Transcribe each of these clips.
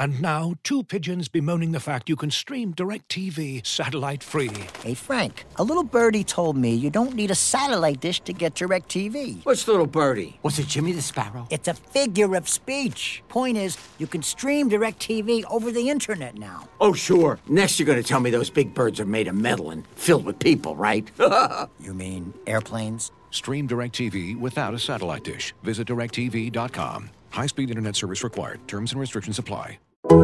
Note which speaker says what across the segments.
Speaker 1: And now, two pigeons bemoaning the fact you can stream DirecTV satellite-free.
Speaker 2: Hey, Frank, a little birdie told me you don't need a satellite dish to get DirecTV.
Speaker 3: What's little birdie? Was it Jimmy the Sparrow?
Speaker 2: It's a figure of speech. Point is, you can stream DirecTV over the internet now.
Speaker 3: Oh, sure. Next you're going to tell me those big birds are made of metal and filled with people, right?
Speaker 2: You mean airplanes?
Speaker 1: Stream DirecTV without a satellite dish. Visit DirecTV.com. High-speed internet service required. Terms and restrictions apply.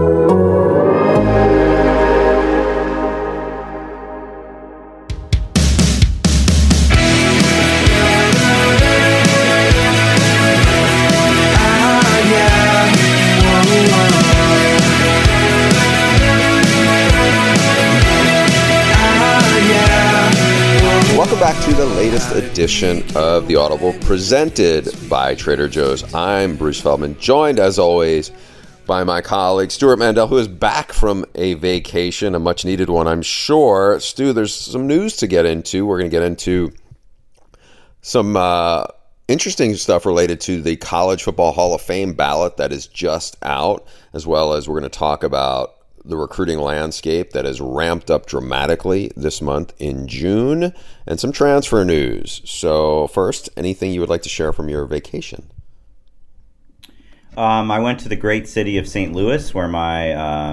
Speaker 4: Welcome back to the latest edition of The Audible, presented by Trader Joe's. I'm Bruce Feldman, joined as always by my colleague Stuart Mandel, who is back from a vacation, a much-needed one, I'm sure. Stu, there's some news to get into. We're going to get into some interesting stuff related to the College Football Hall of Fame ballot that is just out, as well as we're going to talk about the recruiting landscape that has ramped up dramatically this month in June, and some transfer news. So first, anything you would like to share from your vacation?
Speaker 5: I went to the great city of St. Louis, where my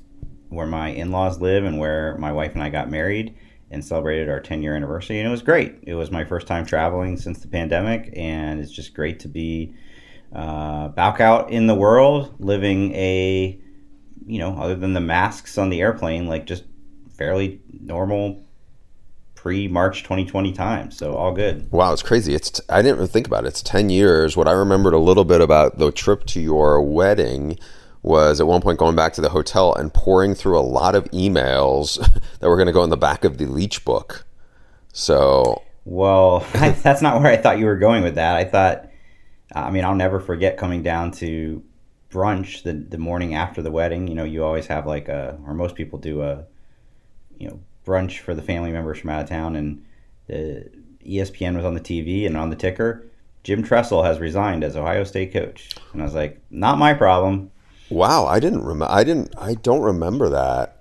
Speaker 5: in-laws live and where my wife and I got married, and celebrated our 10-year anniversary, and it was great. It was my first time traveling since the pandemic, and it's just great to be back out in the world, living a, other than the masks on the airplane, like just fairly normal pre-March 2020 time. So all good.
Speaker 4: Wow, it's crazy. I didn't even think about it. It's 10 years. What I remembered a little bit about the trip to your wedding was at one point going back to the hotel and pouring through a lot of emails that were going to go in the back of the Leach book. So,
Speaker 5: well, that's not where I thought you were going with that. I thought, I'll never forget coming down to brunch the morning after the wedding. You always have or most people do a brunch for the family members from out of town, and the ESPN was on the TV, and on the ticker, Jim Tressel has resigned as Ohio State coach. And I was like, not my problem.
Speaker 4: Wow, I don't remember that.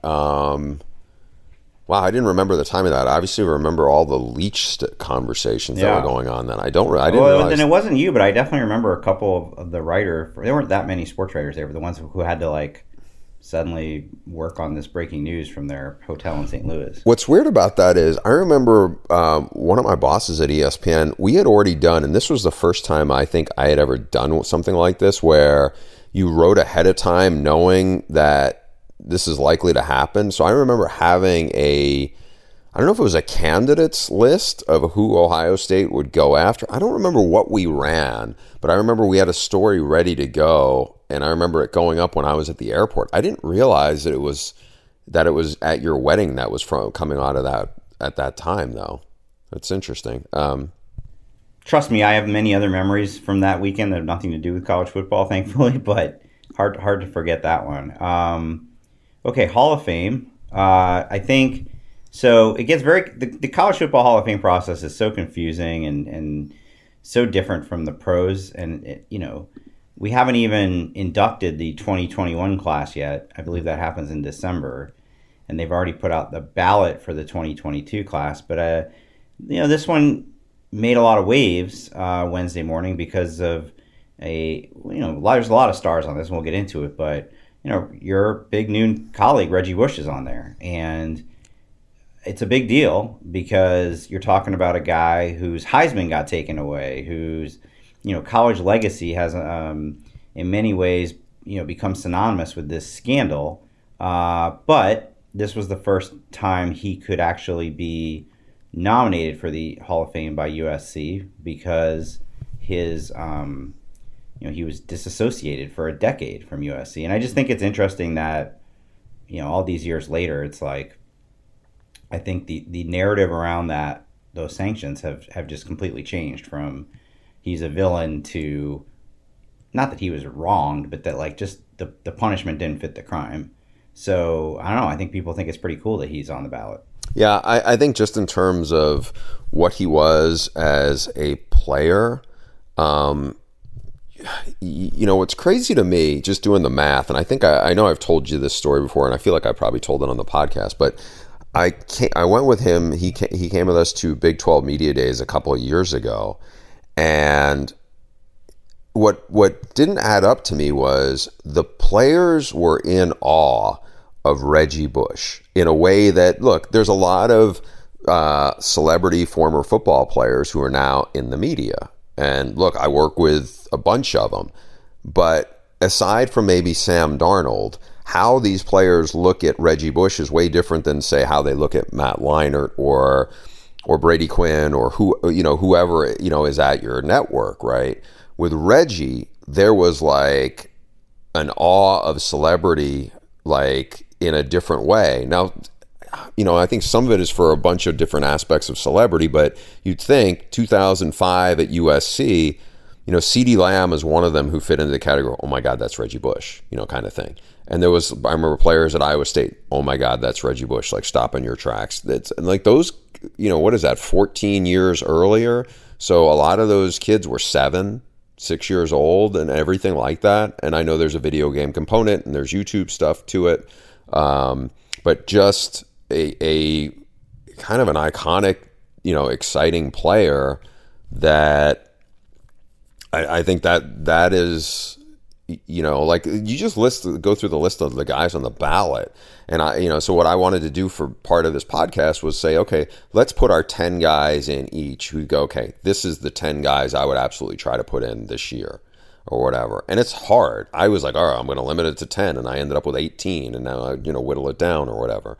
Speaker 4: Wow, I didn't remember the time of that. I obviously remember all the Leach conversations that were going on then. I didn't realize.
Speaker 5: Then it wasn't you, but I definitely remember a couple of the writer. There weren't that many sports writers there, but the ones who had to suddenly work on this breaking news from their hotel in St. Louis.
Speaker 4: What's weird about that is I remember one of my bosses at ESPN, we had already done, and this was the first time I think I had ever done something like this, where you wrote ahead of time knowing that this is likely to happen. So I remember having I don't know if it was a candidates list of who Ohio State would go after. I don't remember what we ran, but I remember we had a story ready to go. And I remember it going up when I was at the airport. I didn't realize that it was at your wedding that was coming out of that at that time, though. That's interesting.
Speaker 5: Trust me, I have many other memories from that weekend that have nothing to do with college football, thankfully, but hard to forget that one. Okay, Hall of Fame. I think so. It gets the College Football Hall of Fame process is so confusing and so different from the pros, and we haven't even inducted the 2021 class yet. I believe that happens in December, and they've already put out the ballot for the 2022 class. But this one made a lot of waves Wednesday morning because of there's a lot of stars on this, and we'll get into it. But your big new colleague Reggie Bush is on there, and it's a big deal because you're talking about a guy whose Heisman got taken away, whose college legacy has, in many ways, become synonymous with this scandal. But this was the first time he could actually be nominated for the Hall of Fame by USC because his, he was disassociated for a decade from USC. And I just think it's interesting that, all these years later, it's like, I think the narrative around those sanctions have just completely changed from he's a villain to, not that he was wronged, but that just the punishment didn't fit the crime. So I don't know. I think people think it's pretty cool that he's on the ballot.
Speaker 4: Yeah, I think just in terms of what he was as a player, what's crazy to me, just doing the math, and I think I know I've told you this story before, and I feel like I probably told it on the podcast, but I went with him. He came with us to Big 12 Media Days a couple of years ago, and what didn't add up to me was the players were in awe of Reggie Bush in a way that, look, there's a lot of celebrity former football players who are now in the media. And look, I work with a bunch of them. But aside from maybe Sam Darnold, how these players look at Reggie Bush is way different than, say, how they look at Matt Leinart or Brady Quinn or whoever is at your network, right? With Reggie, there was like an awe of celebrity, like in a different way. Now, I think some of it is for a bunch of different aspects of celebrity, but you'd think 2005 at USC, CeeDee Lamb is one of them who fit into the category, oh my God, that's Reggie Bush, kind of thing. And I remember players at Iowa State, oh my God, that's Reggie Bush, like stop in your tracks. And like those, what is that, 14 years earlier? So a lot of those kids were 6 years old and everything like that. And I know there's a video game component and there's YouTube stuff to it. But just a kind of an iconic, exciting player that I think that is, like you just go through the list of the guys on the ballot. And so what I wanted to do for part of this podcast was say, okay, let's put our 10 guys in each who go, okay, this is the 10 guys I would absolutely try to put in this year or whatever. And it's hard. I was like, all right, I'm going to limit it to 10. And I ended up with 18 and now I, whittle it down or whatever.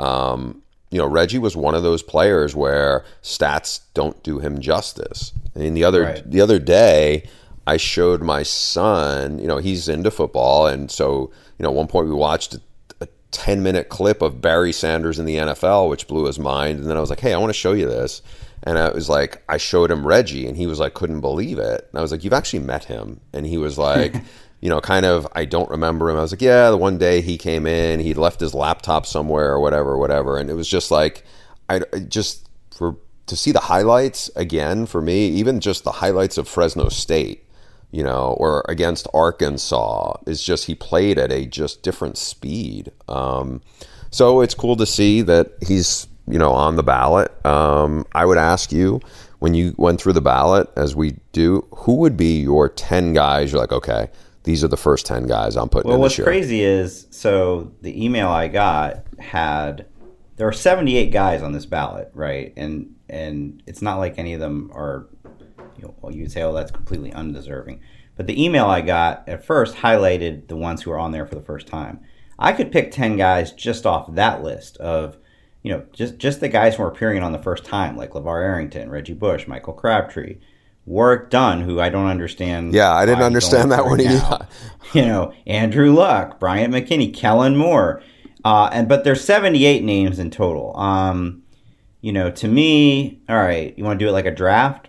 Speaker 4: Reggie was one of those players where stats don't do him justice. I mean, the other day I showed my son, he's into football. And so, at one point we watched a 10-minute clip of Barry Sanders in the NFL, which blew his mind. And then I was like, hey, I want to show you this. And I was like, I showed him Reggie and he was like, couldn't believe it. And I was like, you've actually met him. And he was like, kind of, I don't remember him. I was like, yeah, the one day he came in, he'd left his laptop somewhere or whatever. And it was just like, to see the highlights again for me, even just the highlights of Fresno State, or against Arkansas, is just, he played at a just different speed. So it's cool to see that he's, on the ballot. I would ask you, when you went through the ballot, as we do, who would be your 10 guys? You're like, okay, these are the first 10 guys I'm putting in this year.
Speaker 5: Well, what's crazy is, so the email I got there are 78 guys on this ballot, right? And it's not like any of them are, you'd say, oh, that's completely undeserving. But the email I got at first highlighted the ones who are on there for the first time. I could pick 10 guys just off that list of, just the guys who are appearing on the first time, like LeVar Arrington, Reggie Bush, Michael Crabtree, Warrick Dunn, who I don't understand.
Speaker 4: Yeah, I didn't understand that one either.
Speaker 5: Andrew Luck, Bryant McKinney, Kellen Moore. But there's 78 names in total. To me, all right, you want to do it like a draft?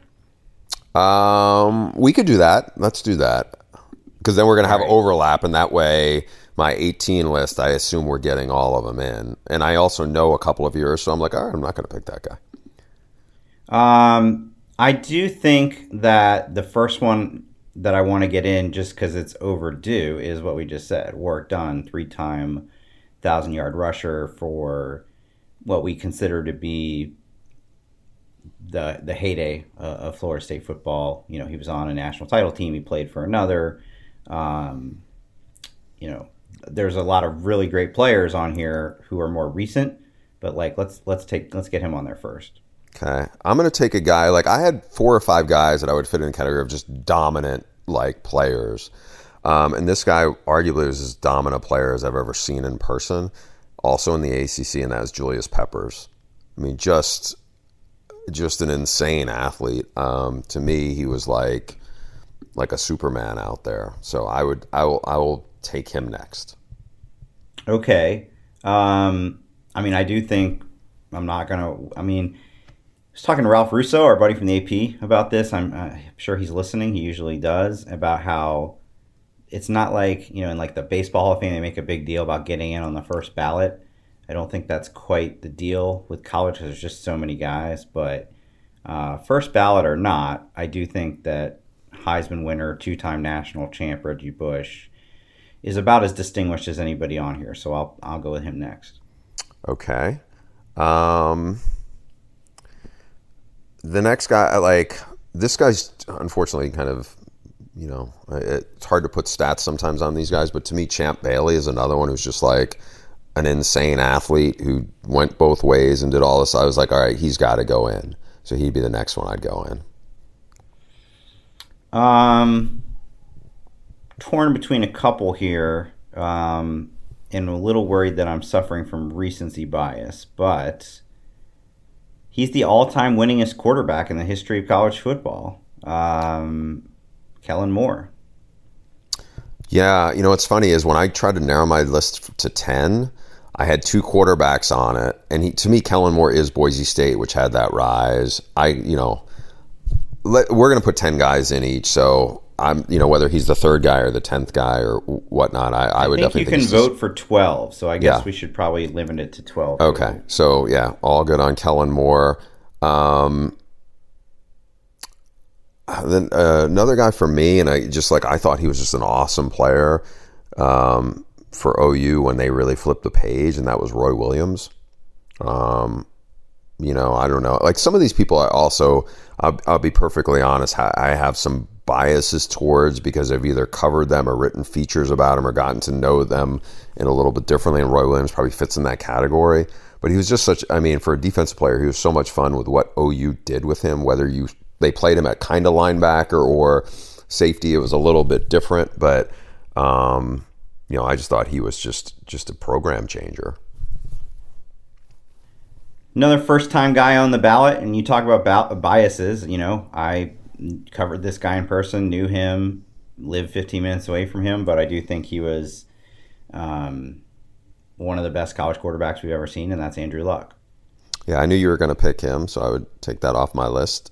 Speaker 4: We could do that. Let's do that. Because then we're going to have overlap, and that way my 18 list, I assume we're getting all of them in. And I also know a couple of yours, so I'm like, all right, I'm not going to pick that
Speaker 5: guy. I do think that the first one that I want to get in, just because it's overdue, is what we just said. Warrick Dunn, 3-time 1,000-yard rusher for what we consider to be the heyday of Florida State football. He was on a national title team. He played for another. There's a lot of really great players on here who are more recent, but like let's get him on there first.
Speaker 4: Okay, I'm gonna take a guy, like I had 4 or 5 guys that I would fit in the category of just dominant like players, and this guy arguably was as dominant a player as I've ever seen in person, also in the ACC, and that was Julius Peppers. I mean, just an insane athlete. To me, he was like a Superman out there. So I will take him next.
Speaker 5: Okay. I do think I was talking to Ralph Russo, our buddy from the AP, about this. I'm sure he's listening. He usually does, about how it's not like, in like the Baseball Hall of Fame, they make a big deal about getting in on the first ballot. I don't think that's quite the deal with college because there's just so many guys. But first ballot or not, I do think that Heisman winner, 2-time national champ Reggie Bush, is about as distinguished as anybody on here. So I'll go with him next.
Speaker 4: Okay. The next guy, this guy's unfortunately kind of, it's hard to put stats sometimes on these guys, but to me, Champ Bailey is another one who's just like an insane athlete who went both ways and did all this. I was like, all right, he's got to go in. So he'd be the next one I'd go in.
Speaker 5: Torn between a couple here, and a little worried that I'm suffering from recency bias, but he's the all-time winningest quarterback in the history of college football. Kellen Moore.
Speaker 4: Yeah, what's funny is when I tried to narrow my list to 10, I had 2 quarterbacks on it, and to me, Kellen Moore is Boise State, which had that rise. We're going to put 10 guys in each, so I'm, whether he's the 3rd guy or the 10th guy or whatnot, I would definitely
Speaker 5: think you can vote for 12, so I guess we should probably limit it to 12.
Speaker 4: Okay, so yeah, all good on Kellen Moore. Then another guy for me, and I thought he was just an awesome player for OU when they really flipped the page, and that was Roy Williams. I don't know. Like some of these people, I'll be perfectly honest, I have some biases towards because I've either covered them or written features about them or gotten to know them in a little bit differently, and Roy Williams probably fits in that category. But he was just for a defensive player, he was so much fun with what OU did with him, whether they played him at kind of linebacker or safety. It was a little bit different, but I just thought he was just a program changer.
Speaker 5: Another first-time guy on the ballot, and you talk about biases. I covered this guy in person, knew him, lived 15 minutes away from him, but I do think he was one of the best college quarterbacks we've ever seen, and that's Andrew Luck.
Speaker 4: Yeah, I knew you were going to pick him, so I would take that off my list.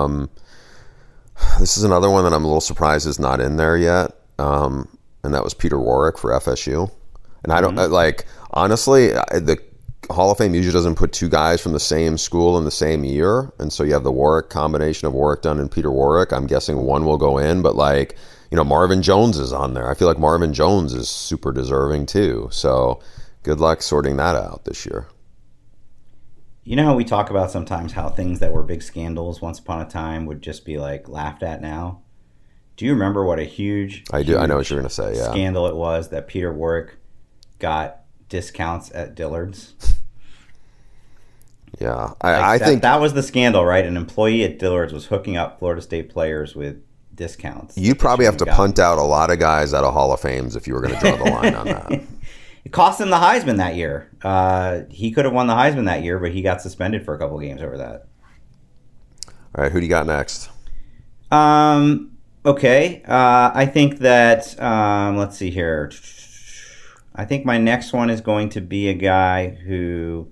Speaker 4: This is another one that I'm a little surprised is not in there yet, and that was Peter Warrick for FSU. And I don't honestly, the Hall of Fame usually doesn't put 2 guys from the same school in the same year, and so you have the Warrick combination of Warrick Dunn and Peter Warrick. I'm guessing one will go in, but Marvin Jones is on there. I feel like Marvin Jones is super deserving too. So good luck sorting that out this year.
Speaker 5: You know how we talk about sometimes how things that were big scandals once upon a time would just be laughed at now? Do you remember what a huge
Speaker 4: I do. I know what you're going to say. Yeah.
Speaker 5: Scandal it was that Peter Warrick got discounts at Dillard's?
Speaker 4: Yeah. I think
Speaker 5: that was the scandal, right? An employee at Dillard's was hooking up Florida State players with discounts.
Speaker 4: You'd probably have to punt out a lot of guys out of Hall of Fames if you were going to draw the line on that.
Speaker 5: It cost him the Heisman that year. He could have won the Heisman that year, but he got suspended for a couple games over that.
Speaker 4: All right, who do you got next?
Speaker 5: Okay. I think that, let's see here. I think my next one is going to be a guy who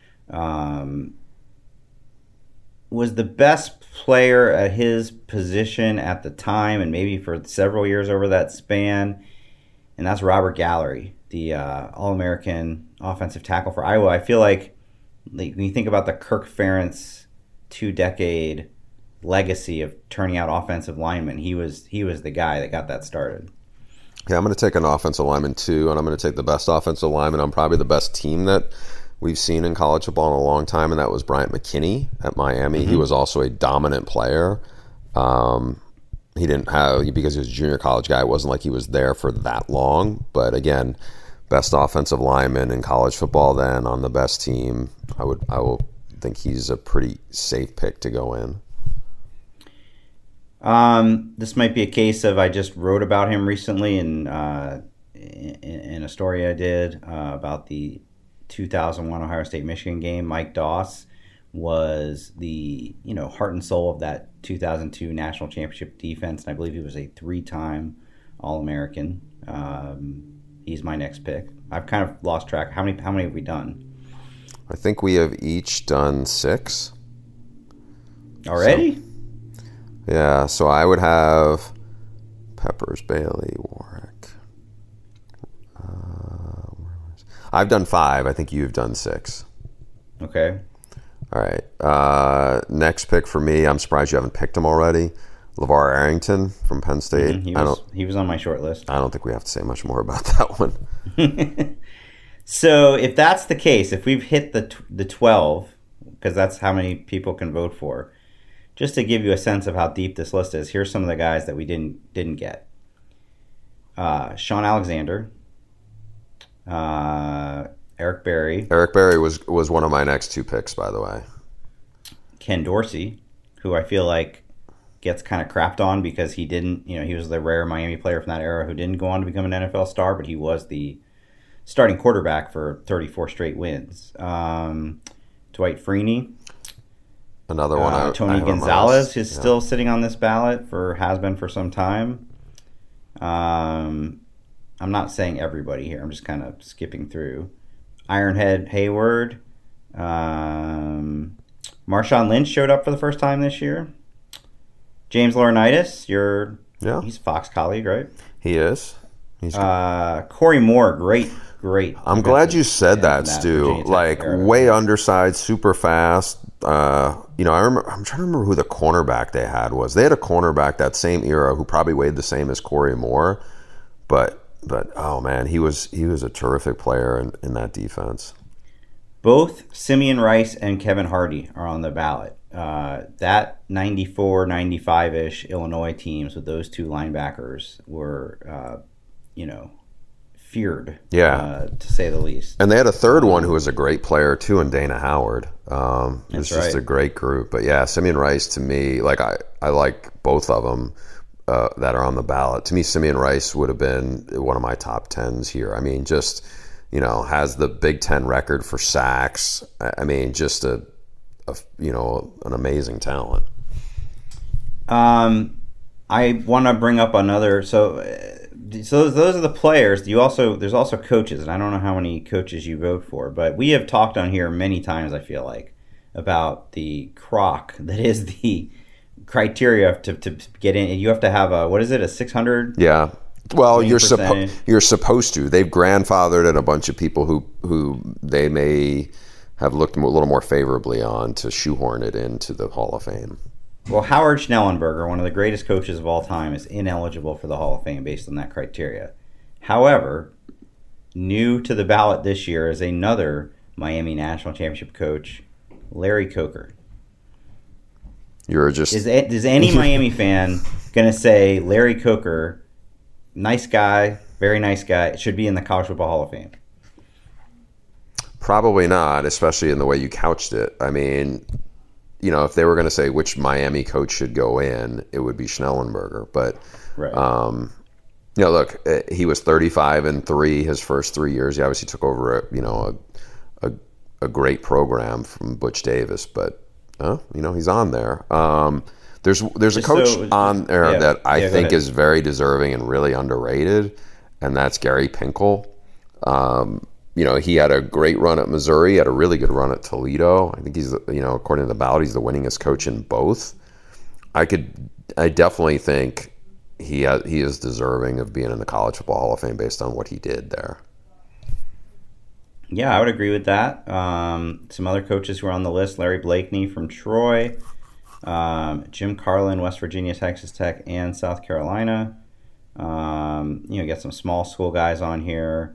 Speaker 5: was the best player at his position at the time and maybe for several years over that span, and that's Robert Gallery, the All-American offensive tackle for Iowa. I feel like when you think about the Kirk Ferentz 2-decade legacy of turning out offensive linemen, he was the guy that got that started.
Speaker 4: Yeah, I'm going to take an offensive lineman too, and I'm going to take the best offensive lineman on probably the best team that we've seen in college football in a long time, and that was Bryant McKinney at Miami. Mm-hmm. He was also a dominant player. He didn't have, because he was a junior college guy, it wasn't like he was there for that long. But again, best offensive lineman in college football then on the best team. I will think he's a pretty safe pick to go in.
Speaker 5: This might be a case of I just wrote about him recently in a story I did about the 2001 Ohio State-Michigan game. Mike Doss was the heart and soul of that 2002 national championship defense, and I believe he was a 3-time All-American. He's my next pick. I've kind of lost track. How many have we done?
Speaker 4: I think we have each done 6
Speaker 5: already.
Speaker 4: So I would have Peppers, Bailey, Warrick. I've done 5. I think you've done 6.
Speaker 5: Okay.
Speaker 4: All right. Next pick for me, I'm surprised you haven't picked him already. LeVar Arrington from Penn State.
Speaker 5: He was on my short list.
Speaker 4: I don't think we have to say much more about that one.
Speaker 5: So if that's the case, if we've hit the 12, because that's how many people can vote for, just to give you a sense of how deep this list is, here's some of the guys that we didn't get. Sean Alexander, Eric Berry.
Speaker 4: Eric Berry was one of my next 2 picks, by the way.
Speaker 5: Ken Dorsey, who I feel like gets kind of crapped on because he didn't, he was the rare Miami player from that era who didn't go on to become an NFL star, but he was the starting quarterback for 34 straight wins. Dwight Freeney.
Speaker 4: Another one.
Speaker 5: Tony Gonzalez is still sitting on this ballot has been for some time. I'm not saying everybody here. I'm just kind of skipping through. Ironhead Hayward. Marshawn Lynch showed up for the first time this year. James Laurinaitis, he's a Fox colleague, right?
Speaker 4: He is. He's
Speaker 5: Corey Moore, great.
Speaker 4: I'm glad you said that, Stu. Like, way undersized, super fast. I'm trying to remember who the cornerback they had was. They had a cornerback that same era who probably weighed the same as Corey Moore, but oh man, he was a terrific player in that defense.
Speaker 5: Both Simeon Rice and Kevin Hardy are on the ballot. That 94, 95-ish Illinois teams with those 2 linebackers were, feared, to say the least.
Speaker 4: And they had a third one who was a great player too, in Dana Howard. It was just a great group. But yeah, Simeon Rice, to me, like I like both of them that are on the ballot. To me, Simeon Rice would have been one of my top 10s here. I mean, just has the Big Ten record for sacks. I mean, just an amazing talent.
Speaker 5: I want to bring up another. So those are the players. There's also coaches, and I don't know how many coaches you vote for, but we have talked on here many times, I feel like, about the crock that is the criteria to get in. You have to have a 600?
Speaker 4: Yeah. Well, you're supposed to. They've grandfathered in a bunch of people who they may have looked a little more favorably on to shoehorn it into the Hall of Fame.
Speaker 5: Well, Howard Schnellenberger, one of the greatest coaches of all time, is ineligible for the Hall of Fame based on that criteria. However, new to the ballot this year is another Miami National Championship coach, Larry Coker. Is any Miami fan going to say Larry Coker, nice guy, very nice guy, should be in the College Football Hall of Fame?
Speaker 4: Probably not, especially in the way you couched it. I mean, if they were going to say which Miami coach should go in, it would be Schnellenberger. But,
Speaker 5: right.
Speaker 4: Look, he was 35-3 his first 3 years. He obviously took over a great program from Butch Davis, but he's on there. There's a coach on there that I think is very deserving and really underrated, and that's Gary Pinkel. He had a great run at Missouri, had a really good run at Toledo. I think he's, according to the ballot, he's the winningest coach in both. I definitely think he is deserving of being in the College Football Hall of Fame based on what he did there.
Speaker 5: Yeah, I would agree with that. Some other coaches who are on the list: Larry Blakeney from Troy, Jim Carlin, West Virginia, Texas Tech, and South Carolina. Get some small school guys on here.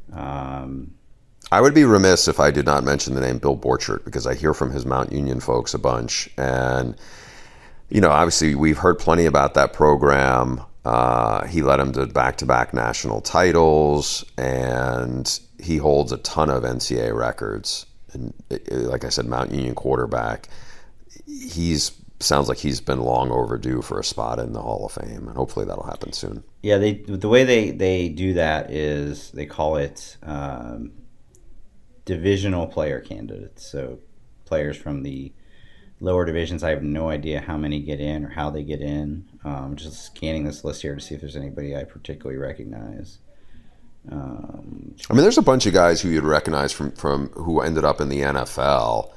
Speaker 4: I would be remiss if I did not mention the name Bill Borchert, because I hear from his Mount Union folks a bunch. And, obviously we've heard plenty about that program. He led him to back-to-back national titles, and he holds a ton of NCAA records. And like I said, Mount Union quarterback. Sounds like he's been long overdue for a spot in the Hall of Fame, and hopefully that'll happen soon.
Speaker 5: Yeah, the way they do that is they call it divisional player candidates. So players from the lower divisions. I have no idea how many get in or how they get in. I'm just scanning this list here to see if there's anybody I particularly recognize.
Speaker 4: There's a bunch of guys who you'd recognize from who ended up in the NFL.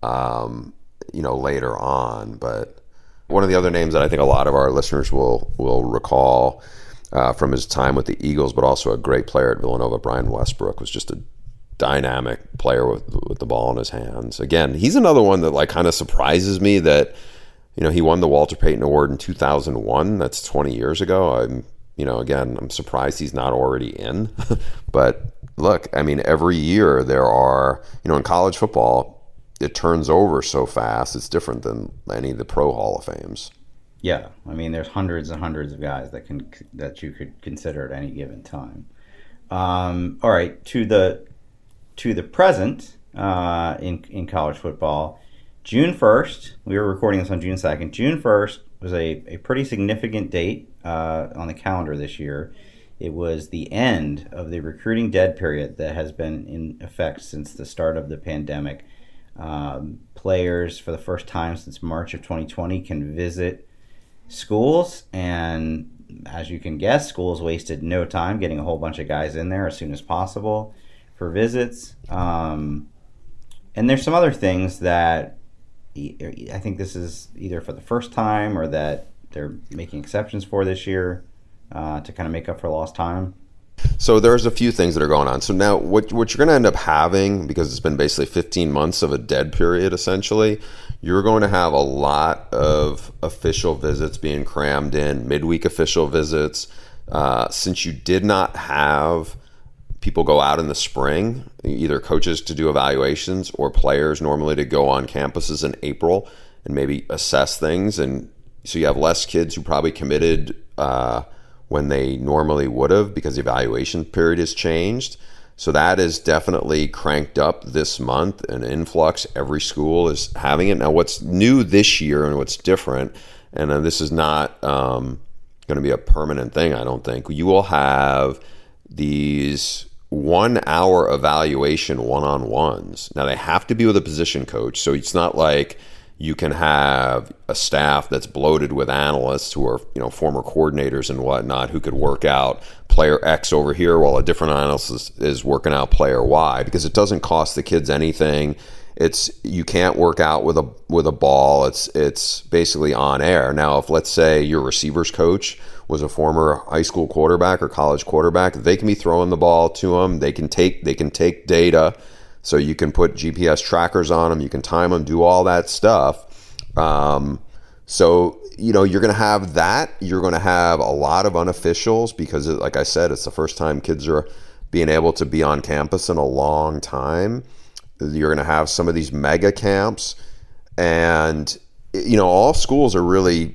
Speaker 4: Later on, but one of the other names that I think a lot of our listeners will recall from his time with the Eagles, but also a great player at Villanova, Brian Westbrook, was just a dynamic player with the ball in his hands. Again, he's another one that kind of surprises me that He won the Walter Payton Award in 2001. That's 20 years ago. I'm surprised he's not already in. But look, every year there are, in college football, it turns over so fast. It's different than any of the pro Hall of Fames.
Speaker 5: Yeah, there's hundreds and hundreds of guys that you could consider at any given time. All right, to the present in college football, June 1st, we were recording this on June 2nd. June 1st was a pretty significant date on the calendar this year. It was the end of the recruiting dead period that has been in effect since the start of the pandemic. Players, for the first time since March of 2020, can visit schools, and as you can guess, schools wasted no time getting a whole bunch of guys in there as soon as possible for visits. And there's some other things that I think this is either for the first time or that they're making exceptions for this year to kind of make up for lost time.
Speaker 4: So there's a few things that are going on. So now what you're going to end up having, because it's been basically 15 months of a dead period, essentially, you're going to have a lot of official visits being crammed in, midweek official visits. Since you did not have people go out in the spring, either coaches to do evaluations or players normally to go on campuses in April and maybe assess things. And so you have less kids who probably committed when they normally would have because the evaluation period has changed. So that is definitely cranked up this month, an influx. Every school is having it. Now, what's new this year and what's different, and this is not going to be a permanent thing, I don't think. You will have these 1 hour evaluation one-on-ones. Now, they have to be with a position coach, so it's not like you can have a staff that's bloated with analysts who are, former coordinators and whatnot, who could work out player X over here while a different analyst is working out player Y, because it doesn't cost the kids anything. You can't work out with a ball. It's basically on air. Now, if let's say your receivers coach was a former high school quarterback or college quarterback, they can be throwing the ball to them. They can take data. So you can put GPS trackers on them, you can time them, do all that stuff. So, you're going to have that. You're going to have a lot of unofficials because, like I said, it's the first time kids are being able to be on campus in a long time. You're going to have some of these mega camps. And, all schools are really,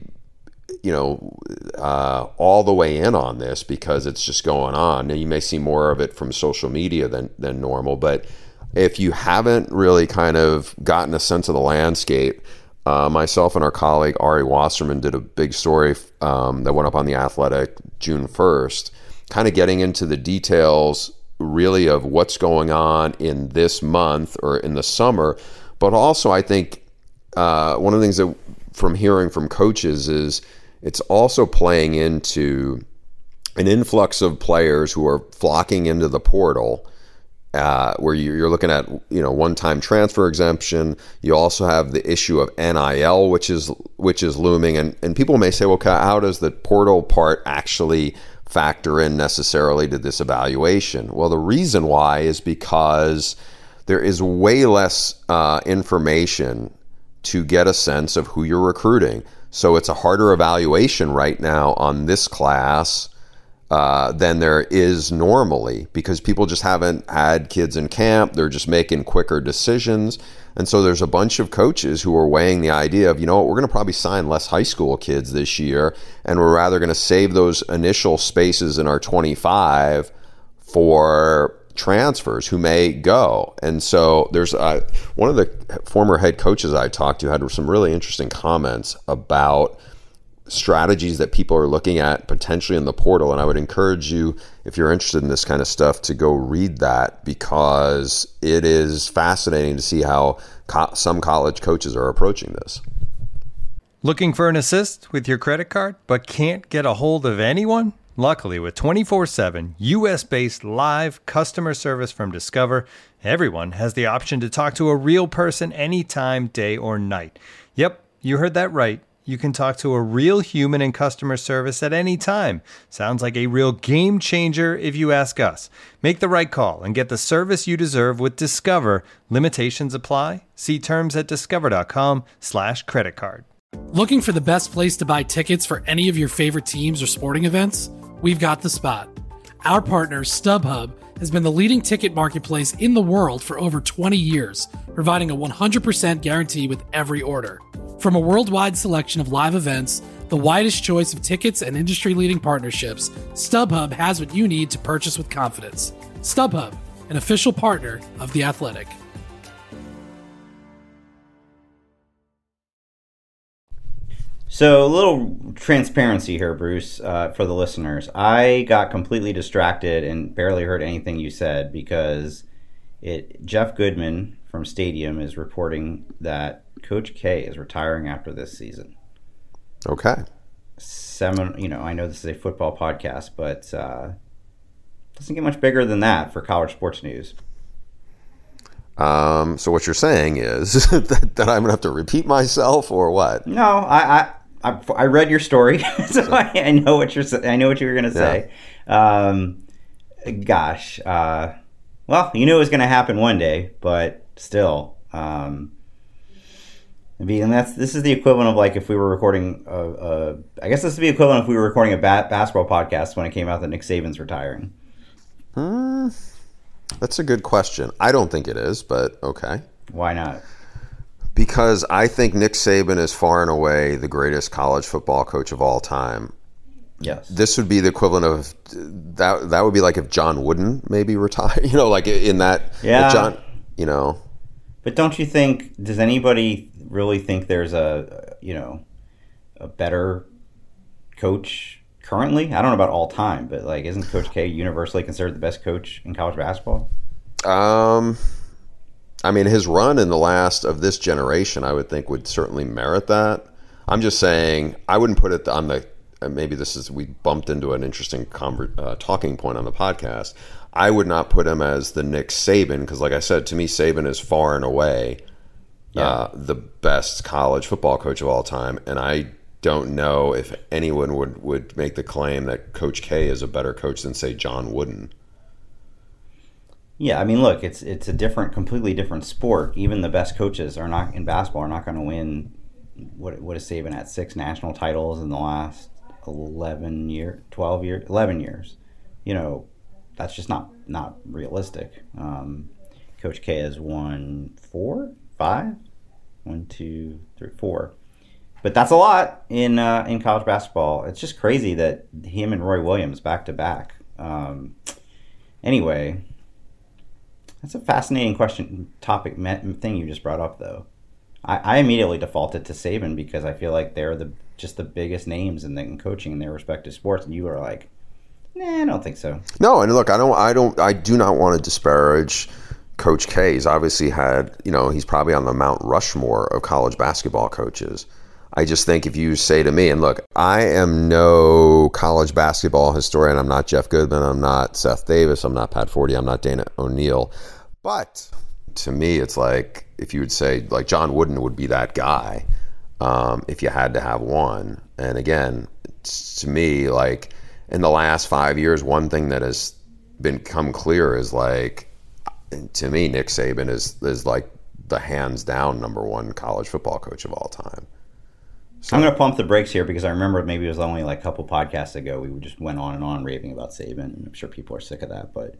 Speaker 4: all the way in on this because it's just going on. Now, you may see more of it from social media than normal, but if you haven't really kind of gotten a sense of the landscape, myself and our colleague Ari Wasserman did a big story that went up on The Athletic June 1st, kind of getting into the details really of what's going on in this month or in the summer. But also, I think one of the things that from hearing from coaches is it's also playing into an influx of players who are flocking into the portal. Where you're looking at, one-time transfer exemption. You also have the issue of NIL, which is looming, and people may say, well, how does the portal part actually factor in necessarily to this evaluation? Well, the reason why is because there is way less information to get a sense of who you're recruiting. So it's a harder evaluation right now on this class than there is normally because people just haven't had kids in camp. They're just making quicker decisions. And so there's a bunch of coaches who are weighing the idea of, we're going to probably sign less high school kids this year, and we're rather going to save those initial spaces in our 25 for transfers who may go. And so there's one of the former head coaches I talked to had some really interesting comments about strategies that people are looking at potentially in the portal. And I would encourage you, if you're interested in this kind of stuff, to go read that because it is fascinating to see how some college coaches are approaching this.
Speaker 6: Looking for an assist with your credit card but can't get a hold of anyone? Luckily, with 24/7 U.S.-based live customer service from Discover, everyone has the option to talk to a real person anytime, day or night. Yep, you heard that right. You can talk to a real human in customer service at any time. Sounds like a real game changer if you ask us. Make the right call and get the service you deserve with Discover. Limitations apply. See terms at discover.com/creditcard.
Speaker 7: Looking for the best place to buy tickets for any of your favorite teams or sporting events? We've got the spot. Our partner, StubHub, has been the leading ticket marketplace in the world for over 20 years, providing a 100% guarantee with every order. From a worldwide selection of live events, the widest choice of tickets, and industry-leading partnerships, StubHub has what you need to purchase with confidence. StubHub, an official partner of The Athletic.
Speaker 5: So a little transparency here, Bruce, for the listeners. I got completely distracted and barely heard anything you said because Jeff Goodman from Stadium is reporting that Coach K is retiring after this season.
Speaker 4: Okay.
Speaker 5: I know this is a football podcast, but doesn't get much bigger than that for college sports news.
Speaker 4: So what you're saying is that I'm gonna have to repeat myself, or what?
Speaker 5: No, I read your story, so I know what I know what you were gonna say. Yeah. Well, you knew it was gonna happen one day, but still. This is the equivalent of like if we were recording. I guess this would be equivalent if we were recording a basketball podcast when it came out that Nick Saban's retiring.
Speaker 4: That's a good question. I don't think it is, but okay.
Speaker 5: Why not?
Speaker 4: Because I think Nick Saban is far and away the greatest college football coach of all time.
Speaker 5: Yes.
Speaker 4: This would be the equivalent of that. That would be like if John Wooden maybe retired. Like in that.
Speaker 5: Yeah.
Speaker 4: John.
Speaker 5: But don't you think? Does anybody really think there's a better coach currently? I don't know about all time, but like, isn't Coach K universally considered the best coach in college basketball?
Speaker 4: I mean, his run in the last of this generation, I would think, would certainly merit that. I'm just saying, I wouldn't put it on the. Maybe we bumped into an interesting talking point on the podcast. I would not put him as the Nick Saban because, like I said, to me, Saban is far and away the best college football coach of all time, and I don't know if anyone would make the claim that Coach K is a better coach than, say, John Wooden.
Speaker 5: Yeah, I mean, look, it's a completely different sport. Even the best coaches in basketball are not going to win. What is Saban at 6 national titles in the last 11 years? That's just not realistic. Coach K has won 4, 5, 1, 2, 3, 4. But that's a lot in college basketball. It's just crazy that him and Roy Williams back to back. Anyway, that's a fascinating thing you just brought up, though. I immediately defaulted to Saban because I feel like they're just the biggest names in coaching in their respective sports, and you were like, nah, I don't think so.
Speaker 4: No, and look, I do not want to disparage Coach K. He's obviously had, he's probably on the Mount Rushmore of college basketball coaches. I just think if you say to me, and look, I am no college basketball historian. I'm not Jeff Goodman. I'm not Seth Davis. I'm not Pat Forty. I'm not Dana O'Neill. But to me, it's like if you would say, like, John Wooden would be that guy if you had to have one. And again, to me, like, in the last 5 years, one thing that has become clear is, like, to me, Nick Saban is like the hands down number one college football coach of all time. So,
Speaker 5: I'm going to pump the brakes here because I remember maybe it was only like a couple podcasts ago we just went on and on raving about Saban. I'm sure people are sick of that. But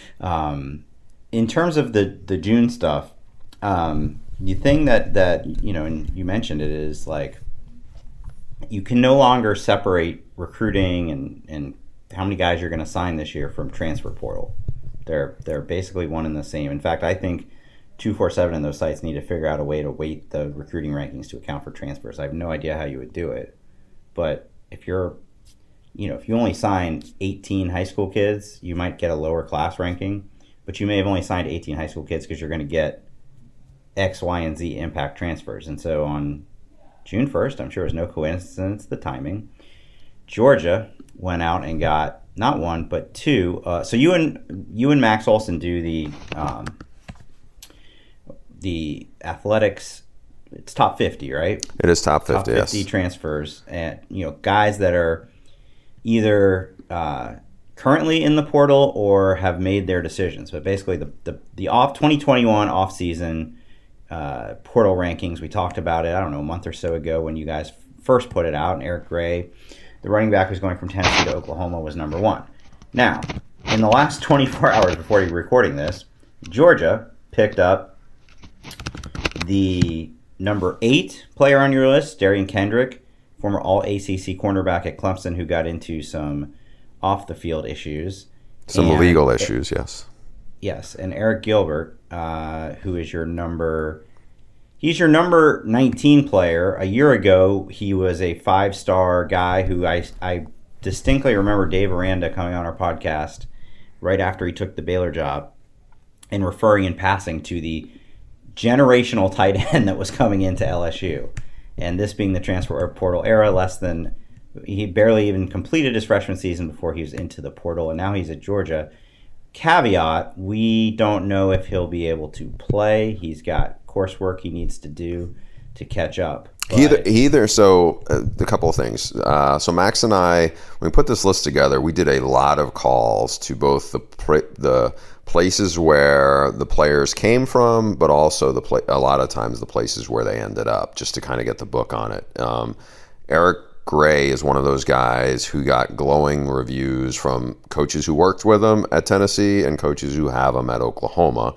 Speaker 5: in terms of the June stuff, the thing that and you mentioned it is like you can no longer separate recruiting and how many guys you're going to sign this year from transfer portal. They're basically one and the same. In fact, I think 247 and those sites need to figure out a way to weight the recruiting rankings to account for transfers. I have no idea how you would do it. But if you only sign 18 high school kids, you might get a lower class ranking, but you may have only signed 18 high school kids because you're going to get X, Y, and Z impact transfers. And so on June 1st, I'm sure it's no coincidence the timing, Georgia went out and got not one, but two. So you and Max Olson do the athletics. It's top 50, right?
Speaker 4: It is top 50.
Speaker 5: Top 50
Speaker 4: yes.
Speaker 5: Transfers, and guys that are either currently in the portal or have made their decisions. But basically, the 2021 off season portal rankings. We talked about it, I don't know, a month or so ago when you guys first put it out, and Eric Gray, the running back who's going from Tennessee to Oklahoma, was number 1. Now, in the last 24 hours before you're recording this, Georgia picked up the number 8 player on your list, Darian Kendrick, former All-ACC cornerback at Clemson, who got into some off-the-field issues.
Speaker 4: Some legal issues, yes.
Speaker 5: Yes, and Eric Gilbert, who is your number 19 player. A year ago, he was a 5-star guy who I distinctly remember Dave Aranda coming on our podcast right after he took the Baylor job and referring in passing to the generational tight end that was coming into LSU. And this being the transfer portal era, he barely even completed his freshman season before he was into the portal, and now he's at Georgia. Caveat, we don't know if he'll be able to play. He's got coursework he needs to do to catch up. So a couple of things. So Max and I, when we put this list together, we did a lot of calls to both the places where the players came from, but also a lot of times the places where they ended up, just to kind of get the book on it. Eric Gray is one of those guys who got glowing reviews from coaches who worked with him at Tennessee and coaches who have him at Oklahoma.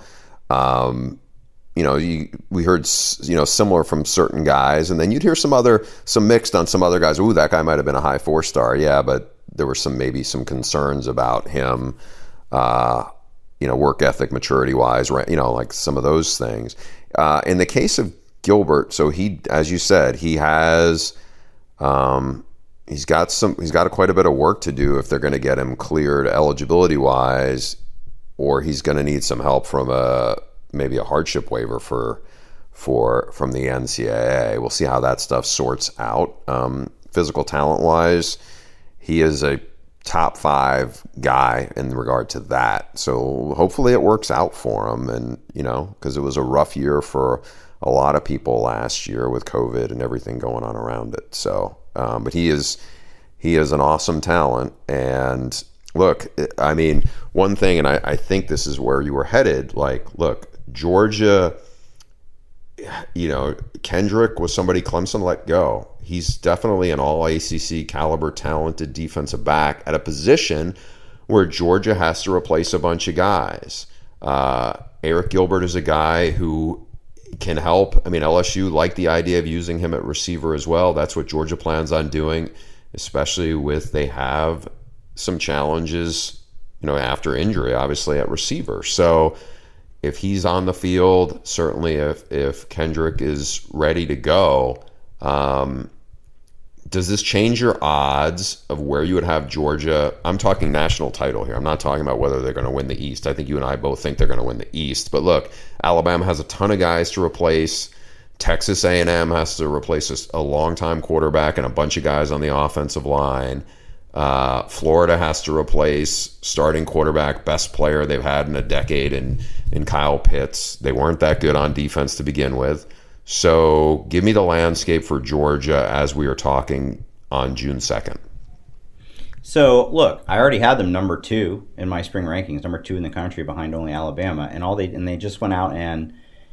Speaker 5: We heard, similar from certain guys, and then you'd hear some mixed on some other guys. Ooh, that guy might have been a high 4-star. Yeah, but there were maybe some concerns about him, work ethic, maturity wise, right? Like some of those things. In the case of Gilbert, so he, as you said, he has, he's got quite a bit of work to do if they're going to get him cleared eligibility wise, or he's going to need some help from maybe a hardship waiver from the NCAA. We'll see how that stuff sorts out. Physical talent wise, he is a top 5 guy in regard to that. So hopefully it works out for him. And, because it was a rough year for a lot of people last year with COVID and everything going on around it. So, but he is an awesome talent. And look, I mean, one thing, and I think this is where you were headed, look, Georgia, Kendrick was somebody Clemson let go. He's definitely an all-ACC caliber talented defensive back at a position where Georgia has to replace a bunch of guys. Eric Gilbert is a guy who can help. I mean, LSU liked the idea of using him at receiver as well. That's what Georgia plans on doing, especially they have some challenges, after injury, obviously, at receiver. So if he's on the field, certainly if Kendrick is ready to go, does this change your odds of where you would have Georgia? I'm talking national title here. I'm not talking about whether they're going to win the East. I think you and I both think they're going to win the East. But look, Alabama has a ton of guys to replace. Texas A&M has to replace a longtime quarterback and a bunch of guys on the offensive line. Florida has to replace starting quarterback, best player they've had in a decade in Kyle Pitts. They weren't that good on defense to begin with. So give me the landscape for Georgia as we are talking on June 2nd. So look, I already had them number 2 in my spring rankings, number 2 in the country behind only Alabama, and they just went out and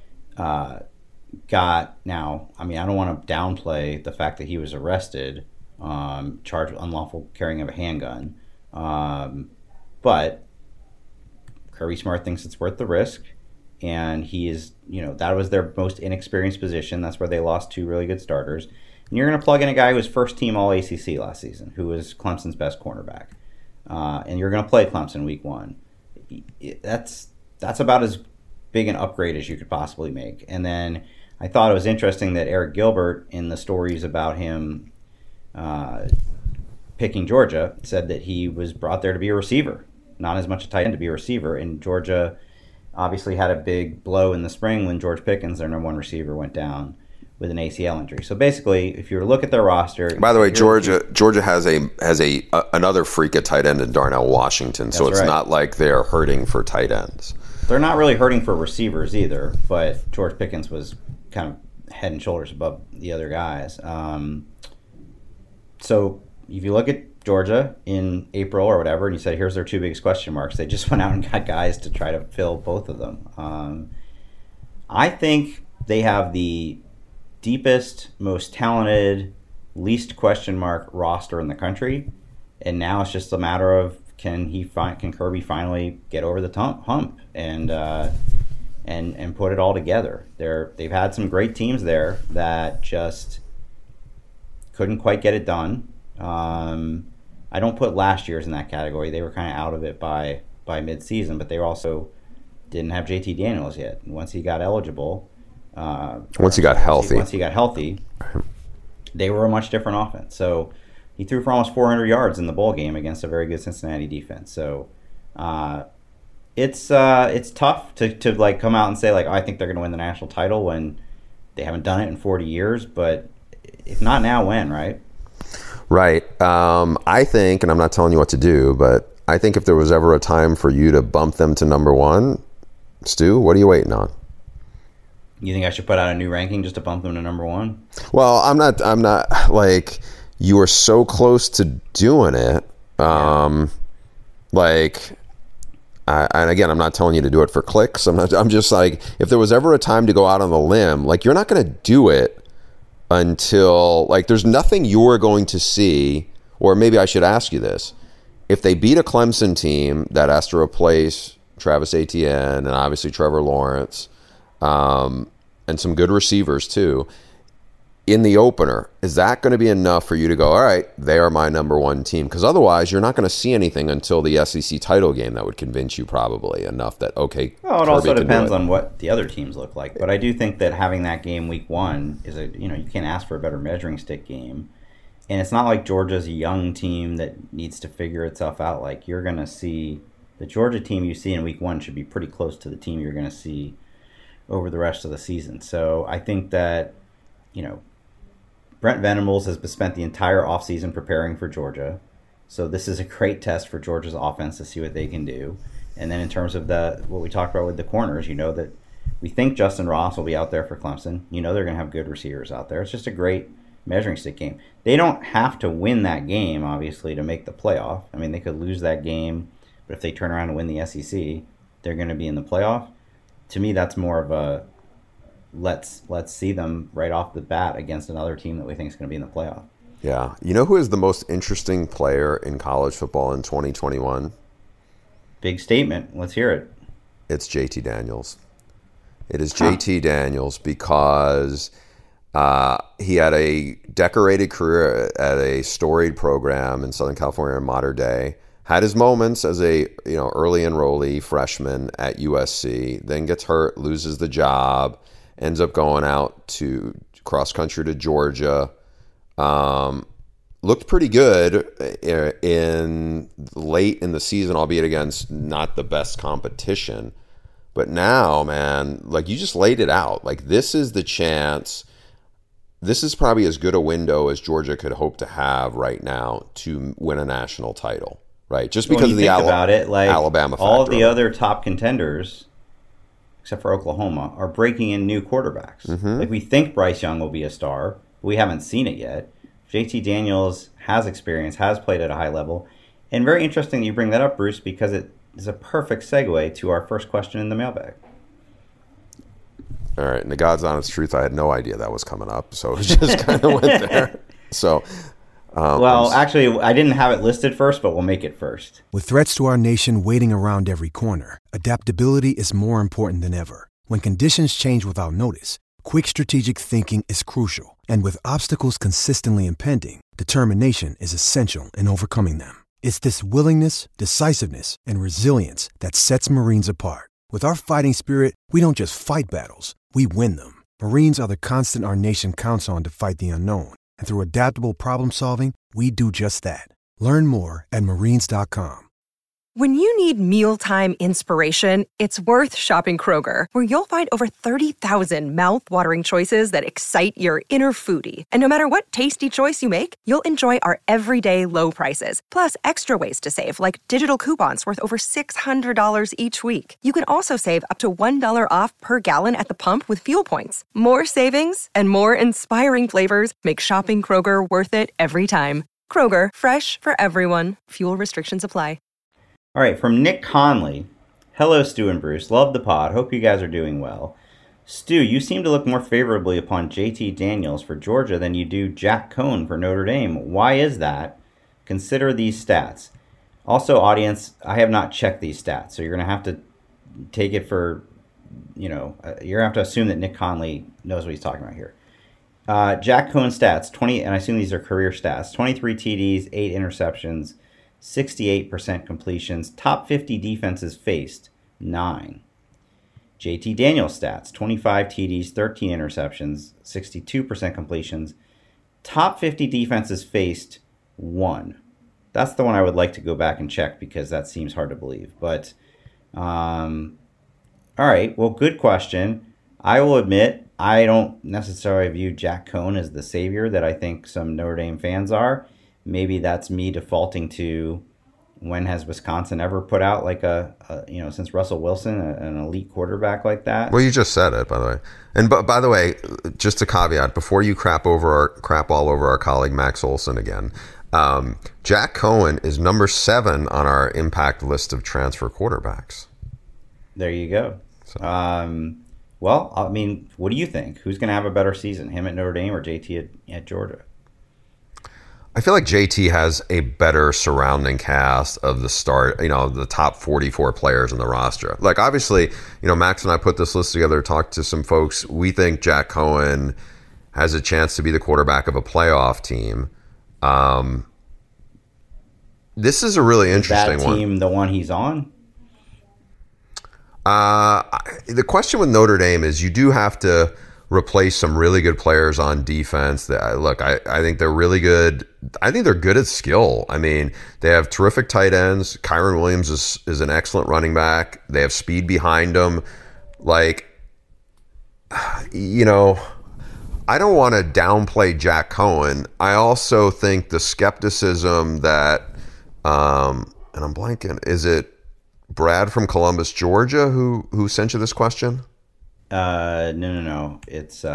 Speaker 5: got, now, I mean, I don't want to downplay the fact that he was arrested, charged with unlawful carrying of a handgun, but Kirby Smart thinks it's worth the risk. And he is, that was their most inexperienced position. That's where they lost 2 really good starters. And you're going to plug in a guy who was first team All-ACC last season, who was Clemson's best cornerback. And you're going to play Clemson week 1. That's about as big an upgrade as you could possibly make. And then I thought it was interesting that Eric Gilbert, in the stories about him picking Georgia, said that he was brought there to be a receiver, not as much a tight end, to be a receiver. And Georgia obviously had a big blow in the spring when George Pickens, their number 1 receiver, went down with an ACL injury. So basically, if you were to look at their roster,
Speaker 4: by the way, Georgia has another freak at tight end in Darnell Washington. So it's not like they're hurting for tight ends.
Speaker 5: They're not really hurting for receivers either. But George Pickens was kind of head and shoulders above the other guys. So if you look at Georgia in April or whatever, and you said, here's their 2 biggest question marks, they just went out and got guys to try to fill both of them. I think they have the deepest, most talented, least question mark roster in the country, and now it's just a matter of can Kirby finally get over the hump and put it all together. They've had some great teams there that just couldn't quite get it done. I don't put last year's in that category. They were kind of out of it by mid-season, but they also didn't have JT Daniels yet. And once he got eligible,
Speaker 4: once he got healthy,
Speaker 5: they were a much different offense. So he threw for almost 400 yards in the bowl game against a very good Cincinnati defense. So it's tough to like come out and say like, oh, I think they're going to win the national title when they haven't done it in 40 years. But if not now, when, right?
Speaker 4: Right. I think, and I'm not telling you what to do, but I think if there was ever a time for you to bump them to number one, Stu, what are you waiting on?
Speaker 5: You think I should put out a new ranking just to bump them to number one?
Speaker 4: Well, I'm not like, you were so close to doing it. And again, I'm not telling you to do it for clicks. I'm just like, if there was ever a time to go out on the limb, like, you're not going to do it until, like, there's nothing you're going to see, or maybe I should ask you this. If they beat a Clemson team that has to replace Travis Etienne and obviously Trevor Lawrence, and some good receivers too, in the opener, is that going to be enough for you to go, all right, they are my number one team? Because otherwise, you're not going to see anything until the SEC title game that would convince you probably enough that, okay,
Speaker 5: well, it also depends on what the other teams look like. But I do think that having that game week one is you can't ask for a better measuring stick game. And it's not like Georgia's a young team that needs to figure itself out. Like, you're going to see the Georgia team you see in week one should be pretty close to the team you're going to see over the rest of the season. So I think that, Brent Venables has spent the entire offseason preparing for Georgia. So this is a great test for Georgia's offense to see what they can do. And then in terms of what we talked about with the corners, that we think Justin Ross will be out there for Clemson. They're going to have good receivers out there. It's just a great measuring stick game. They don't have to win that game, obviously, to make the playoff. I mean, they could lose that game, but if they turn around and win the SEC, they're going to be in the playoff. To me, that's more of a let's see them right off the bat against another team that we think is going to be in the playoff.
Speaker 4: Yeah. You know who is the most interesting player in college football in 2021?
Speaker 5: Big statement. Let's hear it.
Speaker 4: It's JT Daniels. It is JT Daniels because he had a decorated career at a storied program in Southern California in modern day. Had his moments as a early enrollee freshman at USC, then gets hurt, loses the job, ends up going out to cross country to Georgia. Looked pretty good in late in the season, albeit against not the best competition. But now, man, like, you just laid it out. Like, this is the chance. This is probably as good a window as Georgia could hope to have right now to win a national title, right? Just because of the Alabama factor.
Speaker 5: All of the other top contenders, except for Oklahoma, are breaking in new quarterbacks. Mm-hmm. Like, we think Bryce Young will be a star, but we haven't seen it yet. JT Daniels has experience, has played at a high level. And very interesting that you bring that up, Bruce, because it is a perfect segue to our first question in the mailbag.
Speaker 4: All right. And the God's honest truth, I had no idea that was coming up. So it just kind of went there. So,
Speaker 5: actually, I didn't have it listed first, but we'll make it first.
Speaker 8: With threats to our nation waiting around every corner, adaptability is more important than ever. When conditions change without notice, quick strategic thinking is crucial. And with obstacles consistently impending, determination is essential in overcoming them. It's this willingness, decisiveness, and resilience that sets Marines apart. With our fighting spirit, we don't just fight battles, we win them. Marines are the constant our nation counts on to fight the unknown. And through adaptable problem solving, we do just that. Learn more at Marines.com.
Speaker 9: When you need mealtime inspiration, it's worth shopping Kroger, where you'll find over 30,000 mouth-watering choices that excite your inner foodie. And no matter what tasty choice you make, you'll enjoy our everyday low prices, plus extra ways to save, like digital coupons worth over $600 each week. You can also save up to $1 off per gallon at the pump with fuel points. More savings and more inspiring flavors make shopping Kroger worth it every time. Kroger, fresh for everyone. Fuel restrictions apply.
Speaker 5: All right, from Nick Conley. Hello, Stu and Bruce. Love the pod. Hope you guys are doing well. Stu, you seem to look more favorably upon JT Daniels for Georgia than you do Jack Coan for Notre Dame. Why is that? Consider these stats. Also, audience, I have not checked these stats, so you're going to have to take it for, you're going to have to assume that Nick Conley knows what he's talking about here. Jack Coan stats, 20, and I assume these are career stats, 23 TDs, 8 interceptions, 68% completions, top 50 defenses faced, 9. JT Daniels stats, 25 TDs, 13 interceptions, 62% completions, top 50 defenses faced, 1. That's the one I would like to go back and check because that seems hard to believe. But, all right, well, good question. I will admit I don't necessarily view Jack Coan as the savior that I think some Notre Dame fans are. Maybe that's me defaulting to when has Wisconsin ever put out like since Russell Wilson, an elite quarterback like that?
Speaker 4: Well, you just said it, by the way. And by the way, just a caveat before you crap all over our colleague Max Olson again. Jack Coan is number 7 on our impact list of transfer quarterbacks.
Speaker 5: There you go. So. Well, I mean, what do you think? Who's going to have a better season, him at Notre Dame or JT at Georgia?
Speaker 4: I feel like JT has a better surrounding cast of the top 44 players in the roster. Like, obviously, Max and I put this list together, talked to some folks. We think Jack Coan has a chance to be the quarterback of a playoff team. This is a really interesting one.
Speaker 5: That team, the one he's on?
Speaker 4: The question with Notre Dame is you do have to replace some really good players on defense. I think they're really good. I think they're good at skill. I mean, they have terrific tight ends. Kyron Williams is an excellent running back. They have speed behind them. Like, I don't want to downplay Jack Coan. I also think the skepticism that, and I'm blanking, is it Brad from Columbus, Georgia, who sent you this question?
Speaker 5: No. It's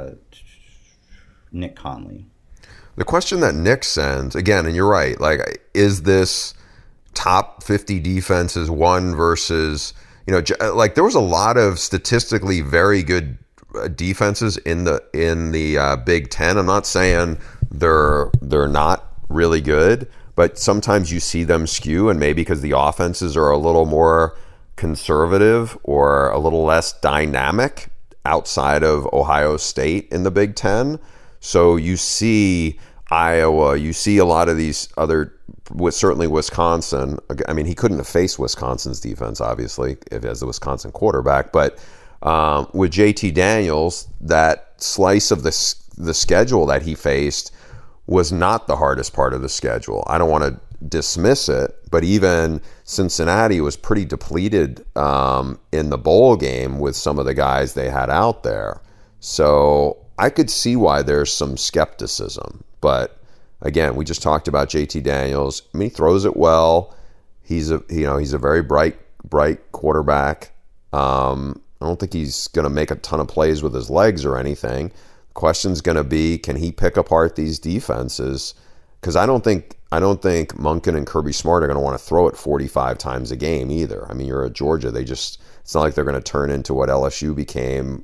Speaker 5: Nick Conley.
Speaker 4: The question that Nick sends, again, and you're right, like, is this top 50 defenses one versus, like, there was a lot of statistically very good defenses in the Big Ten. I'm not saying they're not really good, but sometimes you see them skew, and maybe because the offenses are a little more conservative or a little less dynamic outside of Ohio State in the Big Ten. So you see Iowa, you see a lot of these other, certainly Wisconsin. I mean, he couldn't have faced Wisconsin's defense, obviously, as the Wisconsin quarterback. But with JT Daniels, that slice of the schedule that he faced was not the hardest part of the schedule. I don't want to dismiss it, but even Cincinnati was pretty depleted in the bowl game with some of the guys they had out there. So I could see why there's some skepticism. But again, we just talked about JT Daniels. I mean, he throws it well. He's a very bright quarterback. I don't think he's going to make a ton of plays with his legs or anything. The question's going to be, can he pick apart these defenses? Because I don't think Monken and Kirby Smart are going to want to throw it 45 times a game either. I mean, you're at Georgia. It's not like they're going to turn into what LSU became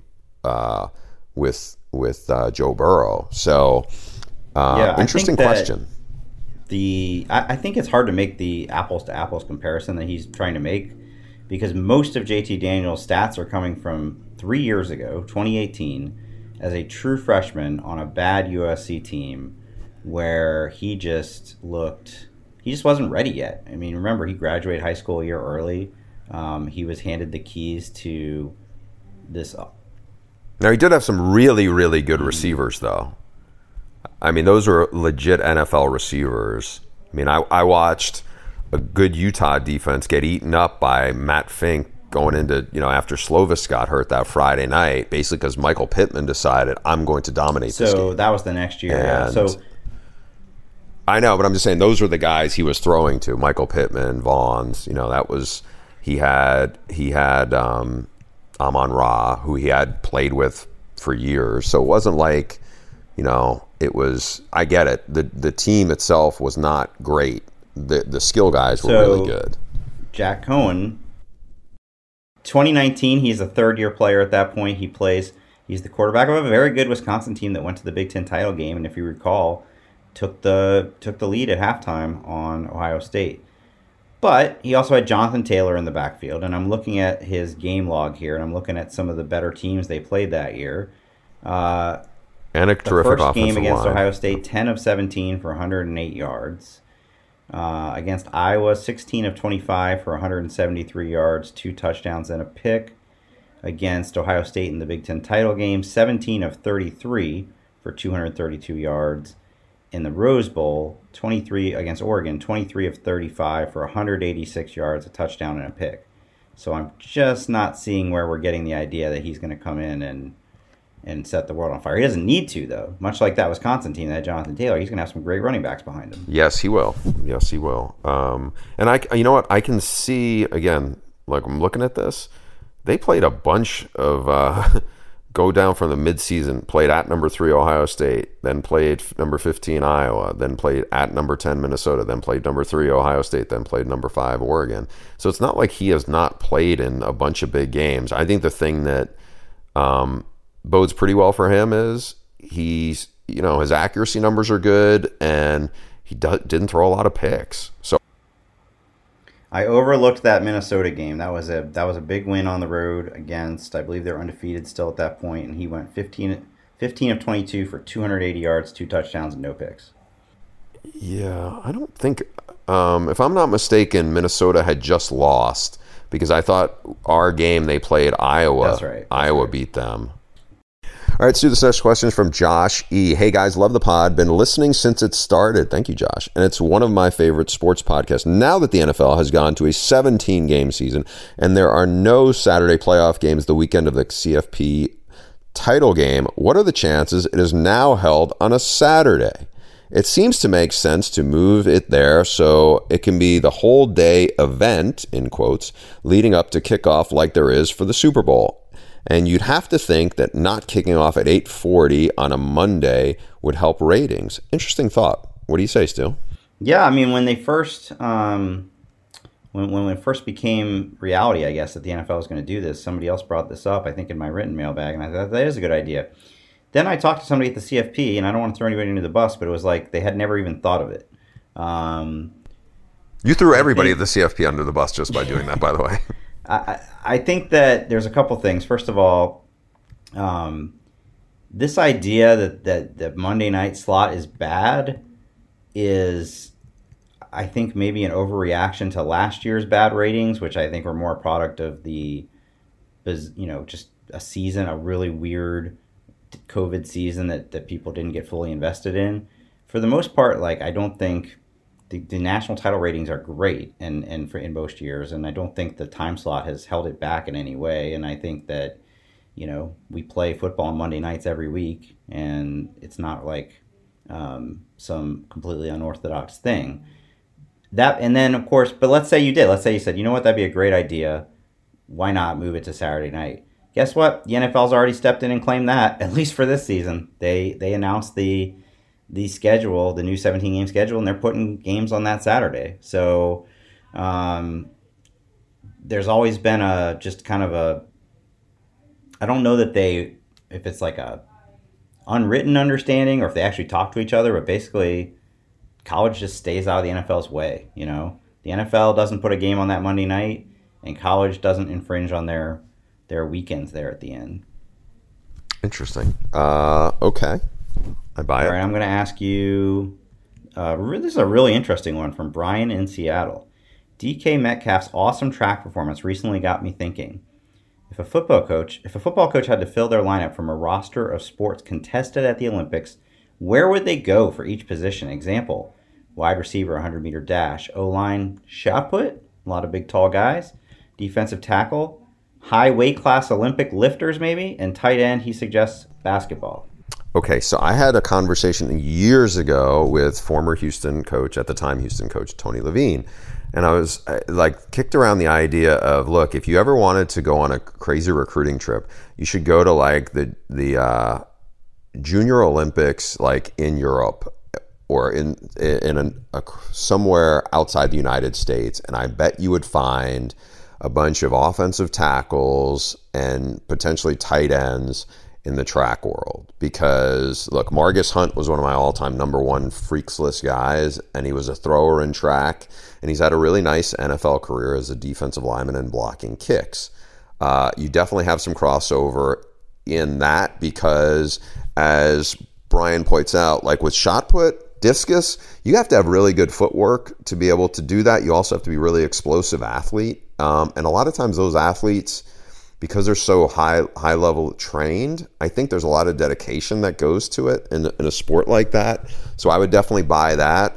Speaker 4: with Joe Burrow. So, interesting question.
Speaker 5: I think it's hard to make the apples to apples comparison that he's trying to make, because most of JT Daniels' stats are coming from 3 years ago, 2018, as a true freshman on a bad USC team, where he just wasn't ready yet. I mean, remember, he graduated high school a year early. He was handed the keys to this.
Speaker 4: Now, he did have some really, really good receivers, though. I mean, those were legit NFL receivers. I mean, I watched a good Utah defense get eaten up by Matt Fink going into, after Slovis got hurt that Friday night, basically because Michael Pittman decided, I'm going to dominate this game.
Speaker 5: So that was the next year. So
Speaker 4: I know, but I'm just saying those were the guys he was throwing to. Michael Pittman, Vaughns, that was, he had Amon-Ra, who he had played with for years. So it wasn't like, it was, I get it. The team itself was not great. The skill guys were really good.
Speaker 5: Jack Coan 2019, he's a third-year player at that point. He's the quarterback of a very good Wisconsin team that went to the Big Ten title game, and if you recall, took the lead at halftime on Ohio State. But he also had Jonathan Taylor in the backfield, and I'm looking at his game log here, and I'm looking at some of the better teams they played that year.
Speaker 4: And a terrific
Speaker 5: first game against
Speaker 4: line.
Speaker 5: Ohio State, 10 of 17 for 108 yards. Against Iowa, 16 of 25 for 173 yards, 2 touchdowns and a pick. Against Ohio State in the Big Ten title game, 17 of 33 for 232 yards. In the Rose Bowl, 23 against Oregon, 23 of 35 for 186 yards, a touchdown and a pick. So I'm just not seeing where we're getting the idea that he's going to come in and set the world on fire. He doesn't need to, though. Much like that Wisconsin team that had Jonathan Taylor, he's going to have some great running backs behind him.
Speaker 4: Yes, he will. Yes, he will. And you know what? I can see, again, like I'm looking at this, they played a bunch of go down from the midseason, played at number 3 Ohio State, then played number 15 Iowa, then played at number 10 Minnesota, then played number 3 Ohio State, then played number 5 Oregon. So it's not like he has not played in a bunch of big games. I think the thing that bodes pretty well for him is his accuracy numbers are good, and he didn't throw a lot of picks. So
Speaker 5: I overlooked that Minnesota game. That was a big win on the road against, I believe they're undefeated still at that point, and he went 15 of 22 for 280 yards, 2 touchdowns, and no picks.
Speaker 4: Yeah, I don't think, if I'm not mistaken, Minnesota had just lost, because I thought our game they played Iowa.
Speaker 5: That's right.
Speaker 4: Iowa beat them. All right, Stu, this next question is from Josh E. Hey, guys, love the pod. Been listening since it started. Thank you, Josh. And it's one of my favorite sports podcasts. Now that the NFL has gone to a 17-game season and there are no Saturday playoff games the weekend of the CFP title game, what are the chances it is now held on a Saturday? It seems to make sense to move it there so it can be the whole day event, in quotes, leading up to kickoff like there is for the Super Bowl. And you'd have to think that not kicking off at 8:40 on a Monday would help ratings. Interesting thought. What do you say, Stu?
Speaker 5: Yeah, I mean, when they first, when it first became reality, I guess, that the NFL was going to do this, somebody else brought this up, I think, in my written mailbag, and I thought that is a good idea. Then I talked to somebody at the CFP, and I don't want to throw anybody under the bus, but it was like they had never even thought of it.
Speaker 4: You threw everybody at the CFP under the bus just by doing that, by the way.
Speaker 5: I think that there's a couple things. First of all, this idea that the Monday night slot is bad is, I think, maybe an overreaction to last year's bad ratings, which I think were more a product of just a season, a really weird COVID season that people didn't get fully invested in. For the most part, I don't think the national title ratings are great and for in most years, and I don't think the time slot has held it back in any way. And I think that we play football on Monday nights every week, and it's not like some completely unorthodox thing. That, and then of course, but let's say you said, you know what, that'd be a great idea. Why not move it to Saturday night? Guess what? The NFL's already stepped in and claimed that, at least for this season. They announced the schedule, the new 17-game schedule, and they're putting games on that Saturday. So there's always been I don't know that if it's like a unwritten understanding or if they actually talk to each other, but basically college just stays out of the NFL's way. The NFL doesn't put a game on that Monday night, and college doesn't infringe on their weekends there at the end.
Speaker 4: Interesting. Okay. I buy it.
Speaker 5: All right, I'm going to ask you, this is a really interesting one from Brian in Seattle. DK Metcalf's awesome track performance recently got me thinking. If a football coach had to fill their lineup from a roster of sports contested at the Olympics, where would they go for each position? Example, wide receiver, 100-meter dash. O-line, shot put, a lot of big, tall guys. Defensive tackle, high weight class Olympic lifters maybe. And tight end, he suggests basketball.
Speaker 4: Okay, so I had a conversation years ago with former Houston coach, at the time Houston coach, Tony Levine. And I was kicked around the idea of, look, if you ever wanted to go on a crazy recruiting trip, you should go to the Junior Olympics in Europe or in somewhere outside the United States. And I bet you would find a bunch of offensive tackles and potentially tight ends in the track world. Because, look, Margus Hunt was one of my all-time number one freaks list guys, and he was a thrower in track, and he's had a really nice NFL career as a defensive lineman and blocking kicks. You definitely have some crossover in that because, as Brian points out, like with shot put, discus, you have to have really good footwork to be able to do that. You also have to be a really explosive athlete. And a lot of times those athletes, because they're so high level trained, I think there's a lot of dedication that goes to it in a sport like that. So I would definitely buy that.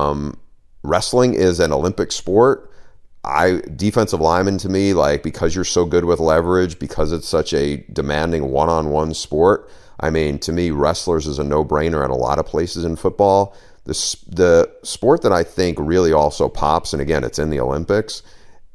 Speaker 4: Wrestling is an Olympic sport. Defensive lineman to me, like, because you're so good with leverage, because it's such a demanding one-on-one sport, I mean, to me, wrestlers is a no-brainer at a lot of places in football. The sport that I think really also pops, and again, it's in the Olympics,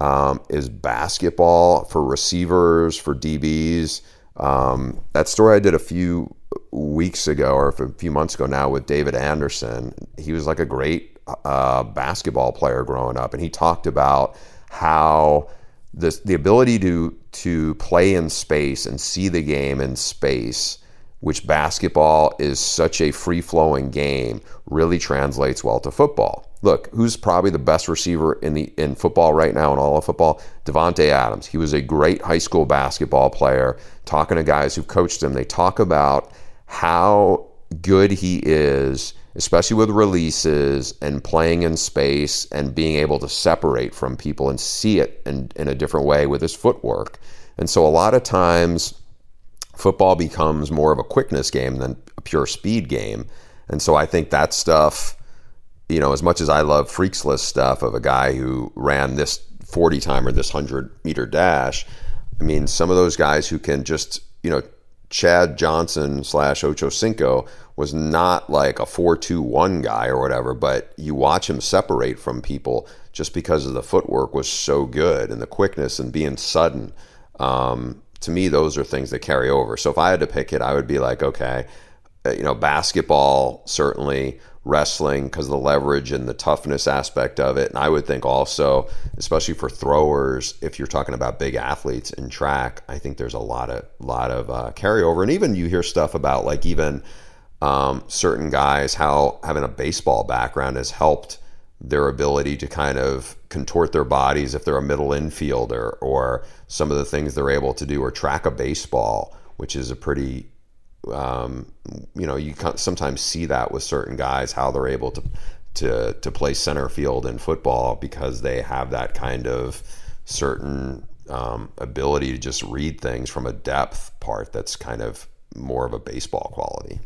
Speaker 4: is basketball for receivers, for DBs. That story I did a few weeks ago, or a few months ago now, with David Anderson. He was like a great basketball player growing up, and he talked about how the ability to play in space and see the game in space, which basketball is such a free-flowing game, really translates well to football. Look, who's probably the best receiver in football right now in all of football? Davante Adams. He was a great high school basketball player. Talking to guys who've coached him, they talk about how good he is, especially with releases and playing in space and being able to separate from people and see it in a different way with his footwork. And so a lot of times football becomes more of a quickness game than a pure speed game. And so I think that stuff, you know, as much as I love freaks list stuff of a guy who ran this 40 time or this 100-meter dash, I mean, some of those guys who can just, you know, Chad Johnson / Ocho Cinco was not like a 4.21 guy or whatever, but you watch him separate from people just because of the footwork was so good and the quickness and being sudden. To me, those are things that carry over. So if I had to pick it, I would be like, okay, you know, basketball, certainly, wrestling because of the leverage and the toughness aspect of it. And I would think also, especially for throwers, if you're talking about big athletes in track, I think there's a lot of carryover. And even you hear stuff about like even certain guys, how having a baseball background has helped their ability to kind of contort their bodies if they're a middle infielder, or some of the things they're able to do, or track a baseball, which is a pretty, you sometimes see that with certain guys, how they're able to play center field in football because they have that kind of certain ability to just read things from a depth part that's kind of more of a baseball quality.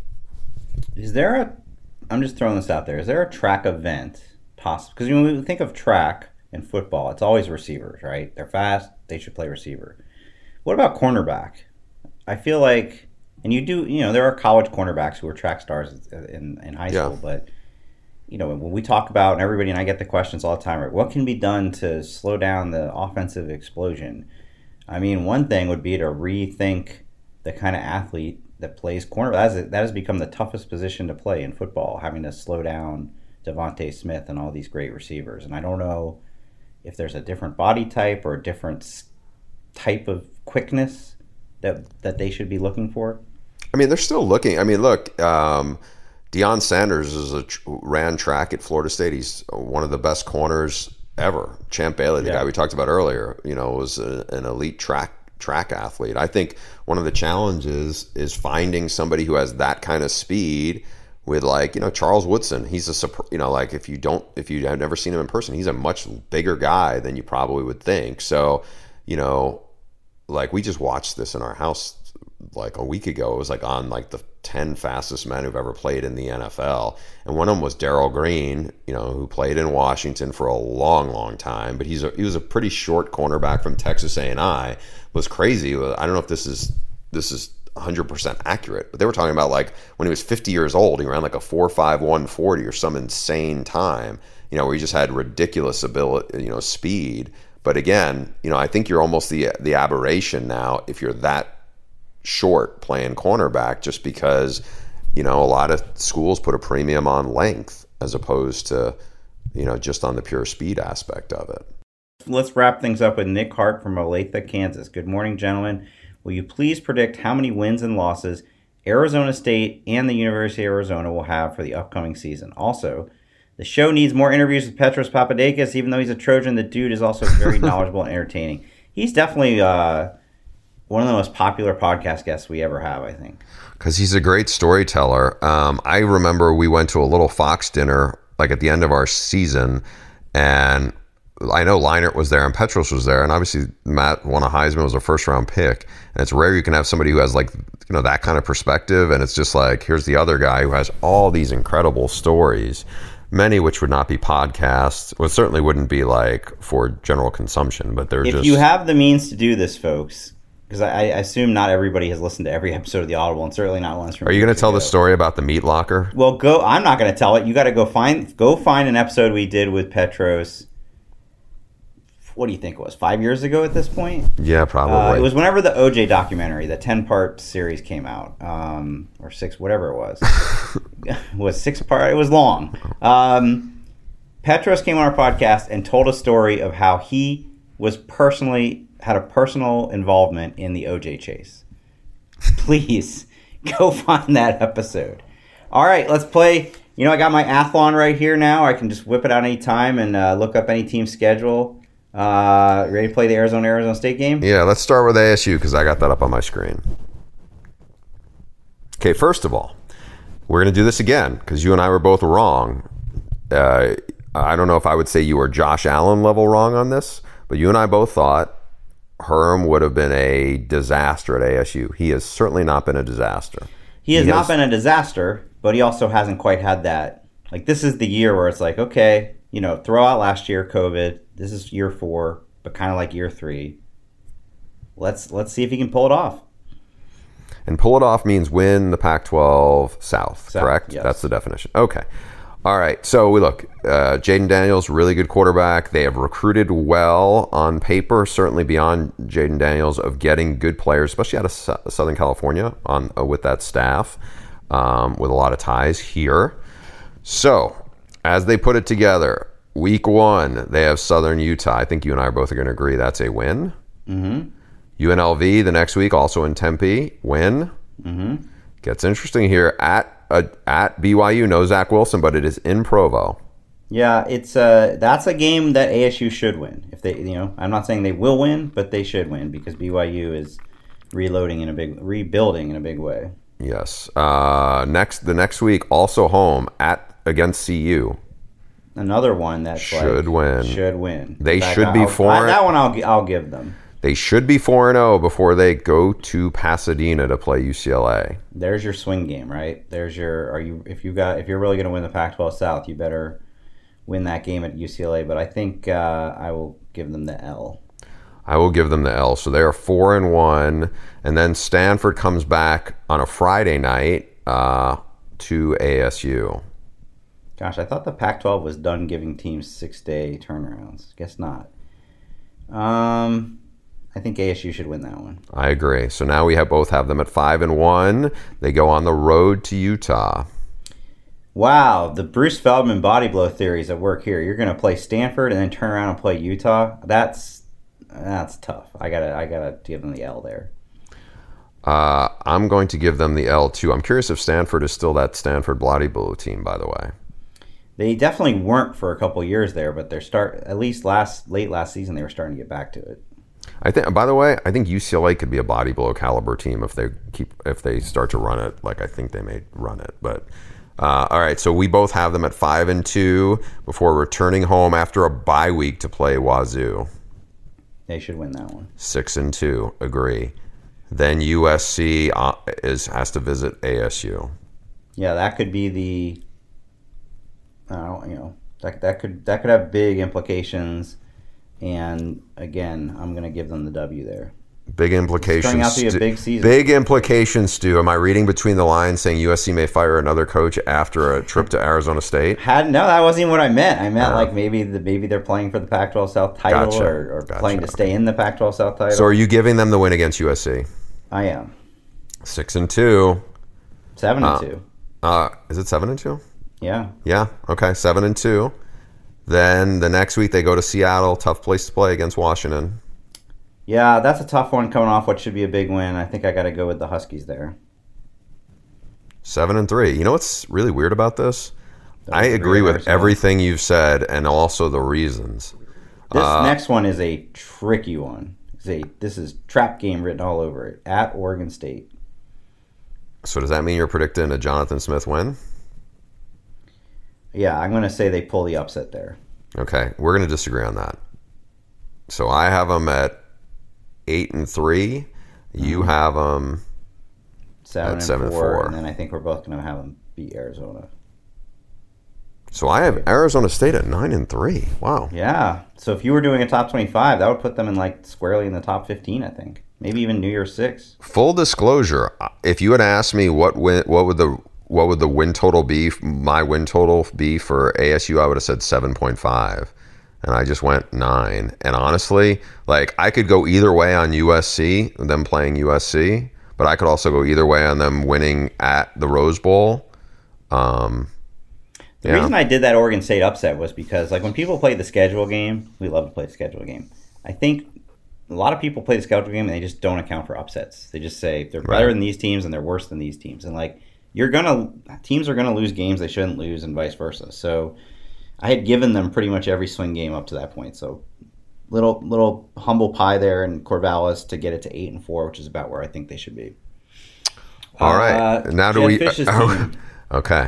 Speaker 5: I'm just throwing this out there, is there a track event possible? Because when we think of track in football, it's always receivers, right? They're fast, they should play receiver. What about cornerback? I feel like, and there are college cornerbacks who are track stars in high school, but when we talk about, and everybody, and I get the questions all the time, right, what can be done to slow down the offensive explosion? I mean, one thing would be to rethink the kind of athlete that plays cornerback. That has become the toughest position to play in football, having to slow down Devontae Smith and all these great receivers. And I don't know if there's a different body type or a different type of quickness that they should be looking for.
Speaker 4: I mean, they're still looking. I mean, look, Deion Sanders ran track at Florida State. He's one of the best corners ever. Champ Bailey, the guy we talked about earlier, was an elite track athlete. I think one of the challenges is finding somebody who has that kind of speed. With Charles Woodson, he's if you have never seen him in person, he's a much bigger guy than you probably would think. So, we just watched this in our house like a week ago. It was on the 10 fastest men who've ever played in the NFL, and one of them was Darrell Green, who played in Washington for a long, long time. But he was a pretty short cornerback from Texas A&I. It was crazy. I don't know if this is 100% accurate, but they were talking about when he was 50 years old, he ran a 4.5 140 or some insane time, where he just had ridiculous ability, speed. But again, I think you're almost the aberration now if you're that short playing cornerback, just because a lot of schools put a premium on length as opposed to just on the pure speed aspect of it.
Speaker 5: Let's wrap things up with Nick Hart from Olathe, Kansas. Good morning, gentlemen. Will you please predict how many wins and losses Arizona State and the University of Arizona will have for the upcoming season? Also, the show needs more interviews with Petros Papadakis. Even though he's a Trojan, the dude is also very knowledgeable and entertaining. He's definitely one of the most popular podcast guests we ever have, I think.
Speaker 4: Because he's a great storyteller. I remember we went to a little Fox dinner like at the end of our season, and I know Leinart was there and Petros was there, and obviously Matt won a Heisman, was a first-round pick. And it's rare you can have somebody who has that kind of perspective, and it's just like, here's the other guy who has all these incredible stories, many which would not be podcasts. Well, certainly wouldn't be like for general consumption, but they're
Speaker 5: If you have the means to do this, folks, because I assume not everybody has listened to every episode of The Audible, and certainly not ones from.
Speaker 4: Are you going to tell the story about the meat locker?
Speaker 5: Well, I'm not going to tell it. You got to go find an episode we did with Petros. What do you think it was? 5 years ago at this point?
Speaker 4: Yeah, probably.
Speaker 5: It was whenever the OJ documentary, the 10-part series came out, or 6, whatever it was. It was 6-part. It was long. Petros came on our podcast and told a story of how he was had a personal involvement in the OJ chase. Please go find that episode. All right, let's play. I got my Athlon right here now. I can just whip it out any time and look up any team schedule. Ready to play the Arizona State game?
Speaker 4: Yeah, let's start with ASU because I got that up on my screen. Okay, first of all, we're going to do this again because you and I were both wrong. I don't know if I would say you were Josh Allen level wrong on this, but you and I both thought Herm would have been a disaster at ASU. He has certainly not been a disaster.
Speaker 5: He has not been a disaster, but he also hasn't quite had that. Like, this is the year where it's like, okay, throw out last year, COVID. This is year 4, but kind of like year 3. Let's see if he can pull it off.
Speaker 4: And pull it off means win the Pac-12 South, correct?
Speaker 5: Yes.
Speaker 4: That's the definition. Okay. All right. So we look, Jaden Daniels, really good quarterback. They have recruited well on paper, certainly beyond Jaden Daniels, of getting good players, especially out of Southern California with that staff, with a lot of ties here. So as they put it together, Week 1, they have Southern Utah. I think you and I are both going to agree that's a win.
Speaker 5: Mm-hmm.
Speaker 4: UNLV the next week, also in Tempe, win.
Speaker 5: Mm-hmm.
Speaker 4: Gets interesting here at BYU. No Zach Wilson, but it is in Provo.
Speaker 5: Yeah, that's a game that ASU should win. If they, I'm not saying they will win, but they should win because BYU is rebuilding in a big way.
Speaker 4: Yes. The next week, also home against CU.
Speaker 5: Another one that
Speaker 4: should win.
Speaker 5: Should win.
Speaker 4: They should be 4.
Speaker 5: That one I'll give them.
Speaker 4: They should be 4-0 before they go to Pasadena to play UCLA.
Speaker 5: There's your swing game, right? There's your if you're really going to win the Pac-12 South, you better win that game at UCLA. But I think I will give them the L.
Speaker 4: I will give them the L. So they are 4-1, and then Stanford comes back on a Friday night to ASU.
Speaker 5: Gosh, I thought the Pac-12 was done giving teams 6-day turnarounds. Guess not. I think ASU should win that one.
Speaker 4: I agree. So now we both have them at 5-1. They go on the road to Utah.
Speaker 5: Wow, the Bruce Feldman body blow theories at work here. You're going to play Stanford and then turn around and play Utah. That's tough. I gotta give them the L there.
Speaker 4: I'm going to give them the L too. I'm curious if Stanford is still that Stanford body blow team, by the way.
Speaker 5: They definitely weren't for a couple years there, but at least late last season they were starting to get back to it.
Speaker 4: I think UCLA could be a body blow caliber team if they start to run it like I think they may run it. But all right, so we both have them at 5-2 before returning home after a bye week to play Wazoo.
Speaker 5: They should win that one.
Speaker 4: 6-2, agree. Then USC has to visit ASU.
Speaker 5: Yeah, that could be the. That could have big implications. And again, I'm going to give them the W there.
Speaker 4: Big implications.
Speaker 5: It's turning out to be a big season.
Speaker 4: Big implications, Stu. Am I reading between the lines saying USC may fire another coach after a trip to Arizona State?
Speaker 5: No, that wasn't even what I meant. I meant like maybe they're playing for the Pac-12 South title or playing to stay in the Pac-12 South title.
Speaker 4: So are you giving them the win against USC?
Speaker 5: I am.
Speaker 4: 6-2.
Speaker 5: 7-2.
Speaker 4: Is it 7-2?
Speaker 5: Yeah.
Speaker 4: Yeah. Okay. 7-2. Then the next week they go to Seattle, tough place to play against Washington.
Speaker 5: Yeah, that's a tough one coming off what should be a big win. I think I got to go with the Huskies there.
Speaker 4: 7-3. You know what's really weird about this? I agree with everything you've said and also the reasons.
Speaker 5: This next one is a tricky one. This is trap game written all over it. At Oregon State.
Speaker 4: So does that mean you're predicting a Jonathan Smith win?
Speaker 5: Yeah, I'm going to say they pull the upset there.
Speaker 4: Okay, we're going to disagree on that. So I have them at 8-3. You have them
Speaker 5: 7-4, and then I think we're both going to have them beat Arizona.
Speaker 4: So I have Arizona State at 9-3. Wow.
Speaker 5: Yeah. So if you were doing a top 25, that would put them in squarely in the top 15, I think. Maybe even New Year's 6.
Speaker 4: Full disclosure, if you had asked me what would the win total be, my win total be for ASU, I would have said 7.5. And I just went 9. And honestly, I could go either way on USC, them playing USC, but I could also go either way on them winning at the Rose Bowl.
Speaker 5: The reason I did that Oregon State upset was because, when people play the schedule game, we love to play the schedule game. I think a lot of people play the schedule game and they just don't account for upsets. They just say they're better than these teams and they're worse than these teams. And teams are gonna lose games they shouldn't lose and vice versa. So I had given them pretty much every swing game up to that point. So little humble pie there in Corvallis to get it to 8-4, which is about where I think they should be.
Speaker 4: All right. Now do we?
Speaker 5: Team,
Speaker 4: okay.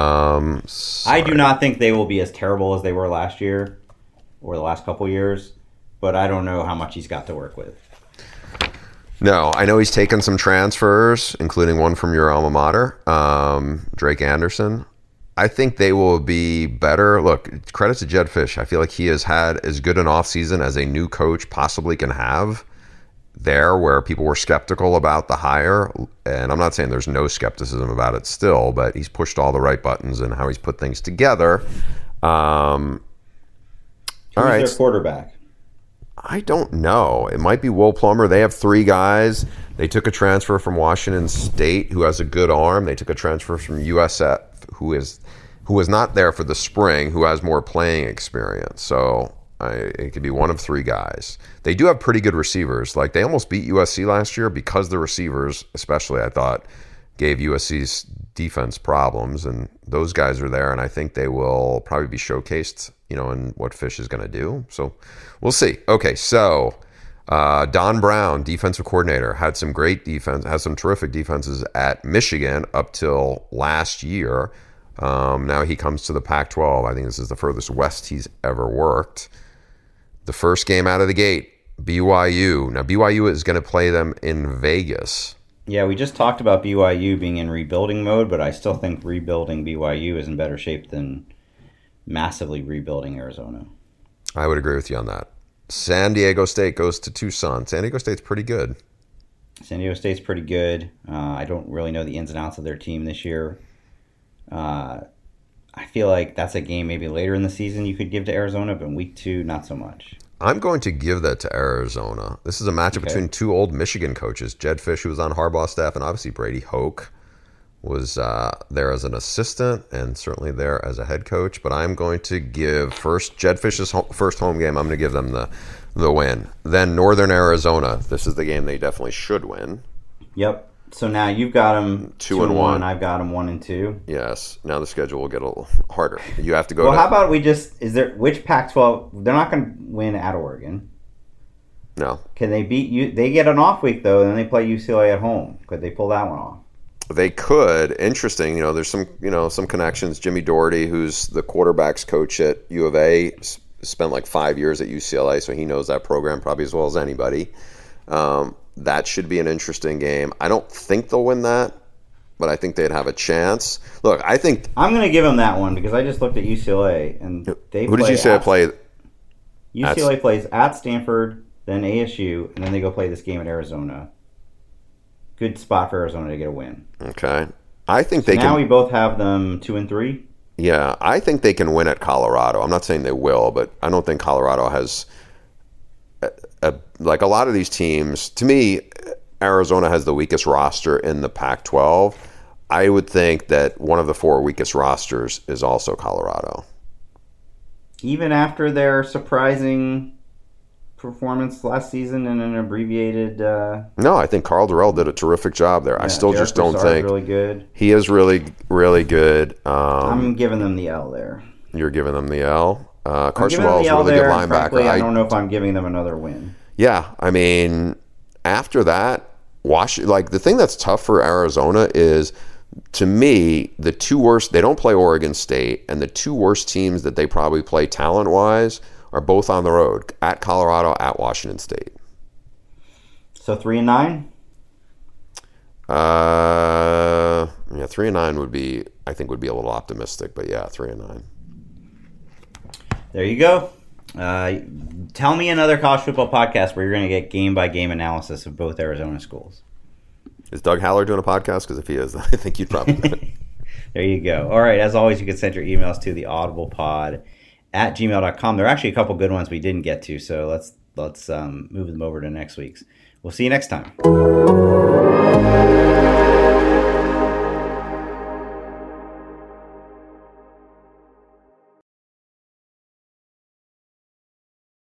Speaker 5: I do not think they will be as terrible as they were last year or the last couple years, but I don't know how much he's got to work with.
Speaker 4: No, I know he's taken some transfers, including one from your alma mater, Drake Anderson. I think they will be better. Look, credit to Jedd Fisch. I feel like he has had as good an offseason as a new coach possibly can have there, where people were skeptical about the hire. And I'm not saying there's no skepticism about it still, but he's pushed all the right buttons and how he's put things together. Who's
Speaker 5: their quarterback?
Speaker 4: I don't know. It might be Will Plummer. They have 3 guys. They took a transfer from Washington State who has a good arm. They took a transfer from USF who was not there for the spring, who has more playing experience. So it could be one of 3 guys. They do have pretty good receivers. They almost beat USC last year because the receivers, especially, I thought, gave USC's defense problems. And those guys are there, and I think they will probably be showcased, in what Fisch is going to do. So we'll see. Okay, so Don Brown, defensive coordinator, had some great defense, has some terrific defenses at Michigan up till last year. Now he comes to the Pac-12. I think this is the furthest west he's ever worked. The first game out of the gate, BYU. Now, BYU is going to play them in Vegas.
Speaker 5: Yeah, we just talked about BYU being in rebuilding mode, but I still think rebuilding BYU is in better shape than massively rebuilding Arizona.
Speaker 4: I would agree with you on that. San Diego State goes to Tucson. San Diego State's pretty good.
Speaker 5: San Diego State's pretty good. I don't really know the ins and outs of their team this year. I feel like that's a game maybe later in the season you could give to Arizona, but in week 2, not so much.
Speaker 4: I'm going to give that to Arizona. This is a matchup between 2 old Michigan coaches, Jedd Fisch, who was on Harbaugh's staff, and obviously Brady Hoke was there as an assistant and certainly there as a head coach. But I'm going to give Jedd Fisch's first home game. I'm going to give them the win. Then Northern Arizona. This is the game they definitely should win.
Speaker 5: Yep. So now you've got them
Speaker 4: 2-1.
Speaker 5: I've got them 1-2.
Speaker 4: Yes. Now the schedule will get a little harder. You have to go.
Speaker 5: Well, how about which Pac-12? They're not going to win at Oregon.
Speaker 4: No.
Speaker 5: Can they beat you? They get an off week though, and then they play UCLA at home. Could they pull that one off?
Speaker 4: They could. Interesting. There's some connections. Jimmy Doherty, who's the quarterbacks coach at U of A, spent 5 years at UCLA, so he knows that program probably as well as anybody. That should be an interesting game. I don't think they'll win that, but I think they'd have a chance. Look, I think
Speaker 5: I'm going to give them that one because I just looked at UCLA and they.
Speaker 4: Who did you say played?
Speaker 5: UCLA plays at Stanford, then ASU, and then they go play this game at Arizona. Good spot for Arizona to get a win.
Speaker 4: Okay, I think they can.
Speaker 5: Now we both have them 2-3.
Speaker 4: Yeah, I think they can win at Colorado. I'm not saying they will, but I don't think Colorado has. A lot of these teams, to me, Arizona has the weakest roster in the Pac-12. I would think that one of the 4 weakest rosters is also Colorado.
Speaker 5: even after their surprising performance last season in an abbreviated.
Speaker 4: No, I think Carl Durrell did a terrific job there. I still just don't think
Speaker 5: really good.
Speaker 4: He is really, really good.
Speaker 5: I'm giving them the L there.
Speaker 4: You're giving them the L. Carson Wells is a really good linebacker.
Speaker 5: Frankly, I don't know if I'm giving them another win.
Speaker 4: Yeah, I mean, after that, the thing that's tough for Arizona is, to me, the two worst. They don't play Oregon State, and the two worst teams that they probably play talent-wise are both on the road, at Colorado, at Washington State.
Speaker 5: So 3-9?
Speaker 4: 3-9 would be a little optimistic, but yeah, 3-9.
Speaker 5: There you go. Tell me another college football podcast where you're going to get game-by-game analysis of both Arizona schools.
Speaker 4: Is Doug Haller doing a podcast? Because if he is, I think you'd probably do it.
Speaker 5: There you go. All right, as always, you can send your emails to theaudiblepod@gmail.com. There are actually a couple good ones we didn't get to, so let's move them over to next week's. We'll see you next time.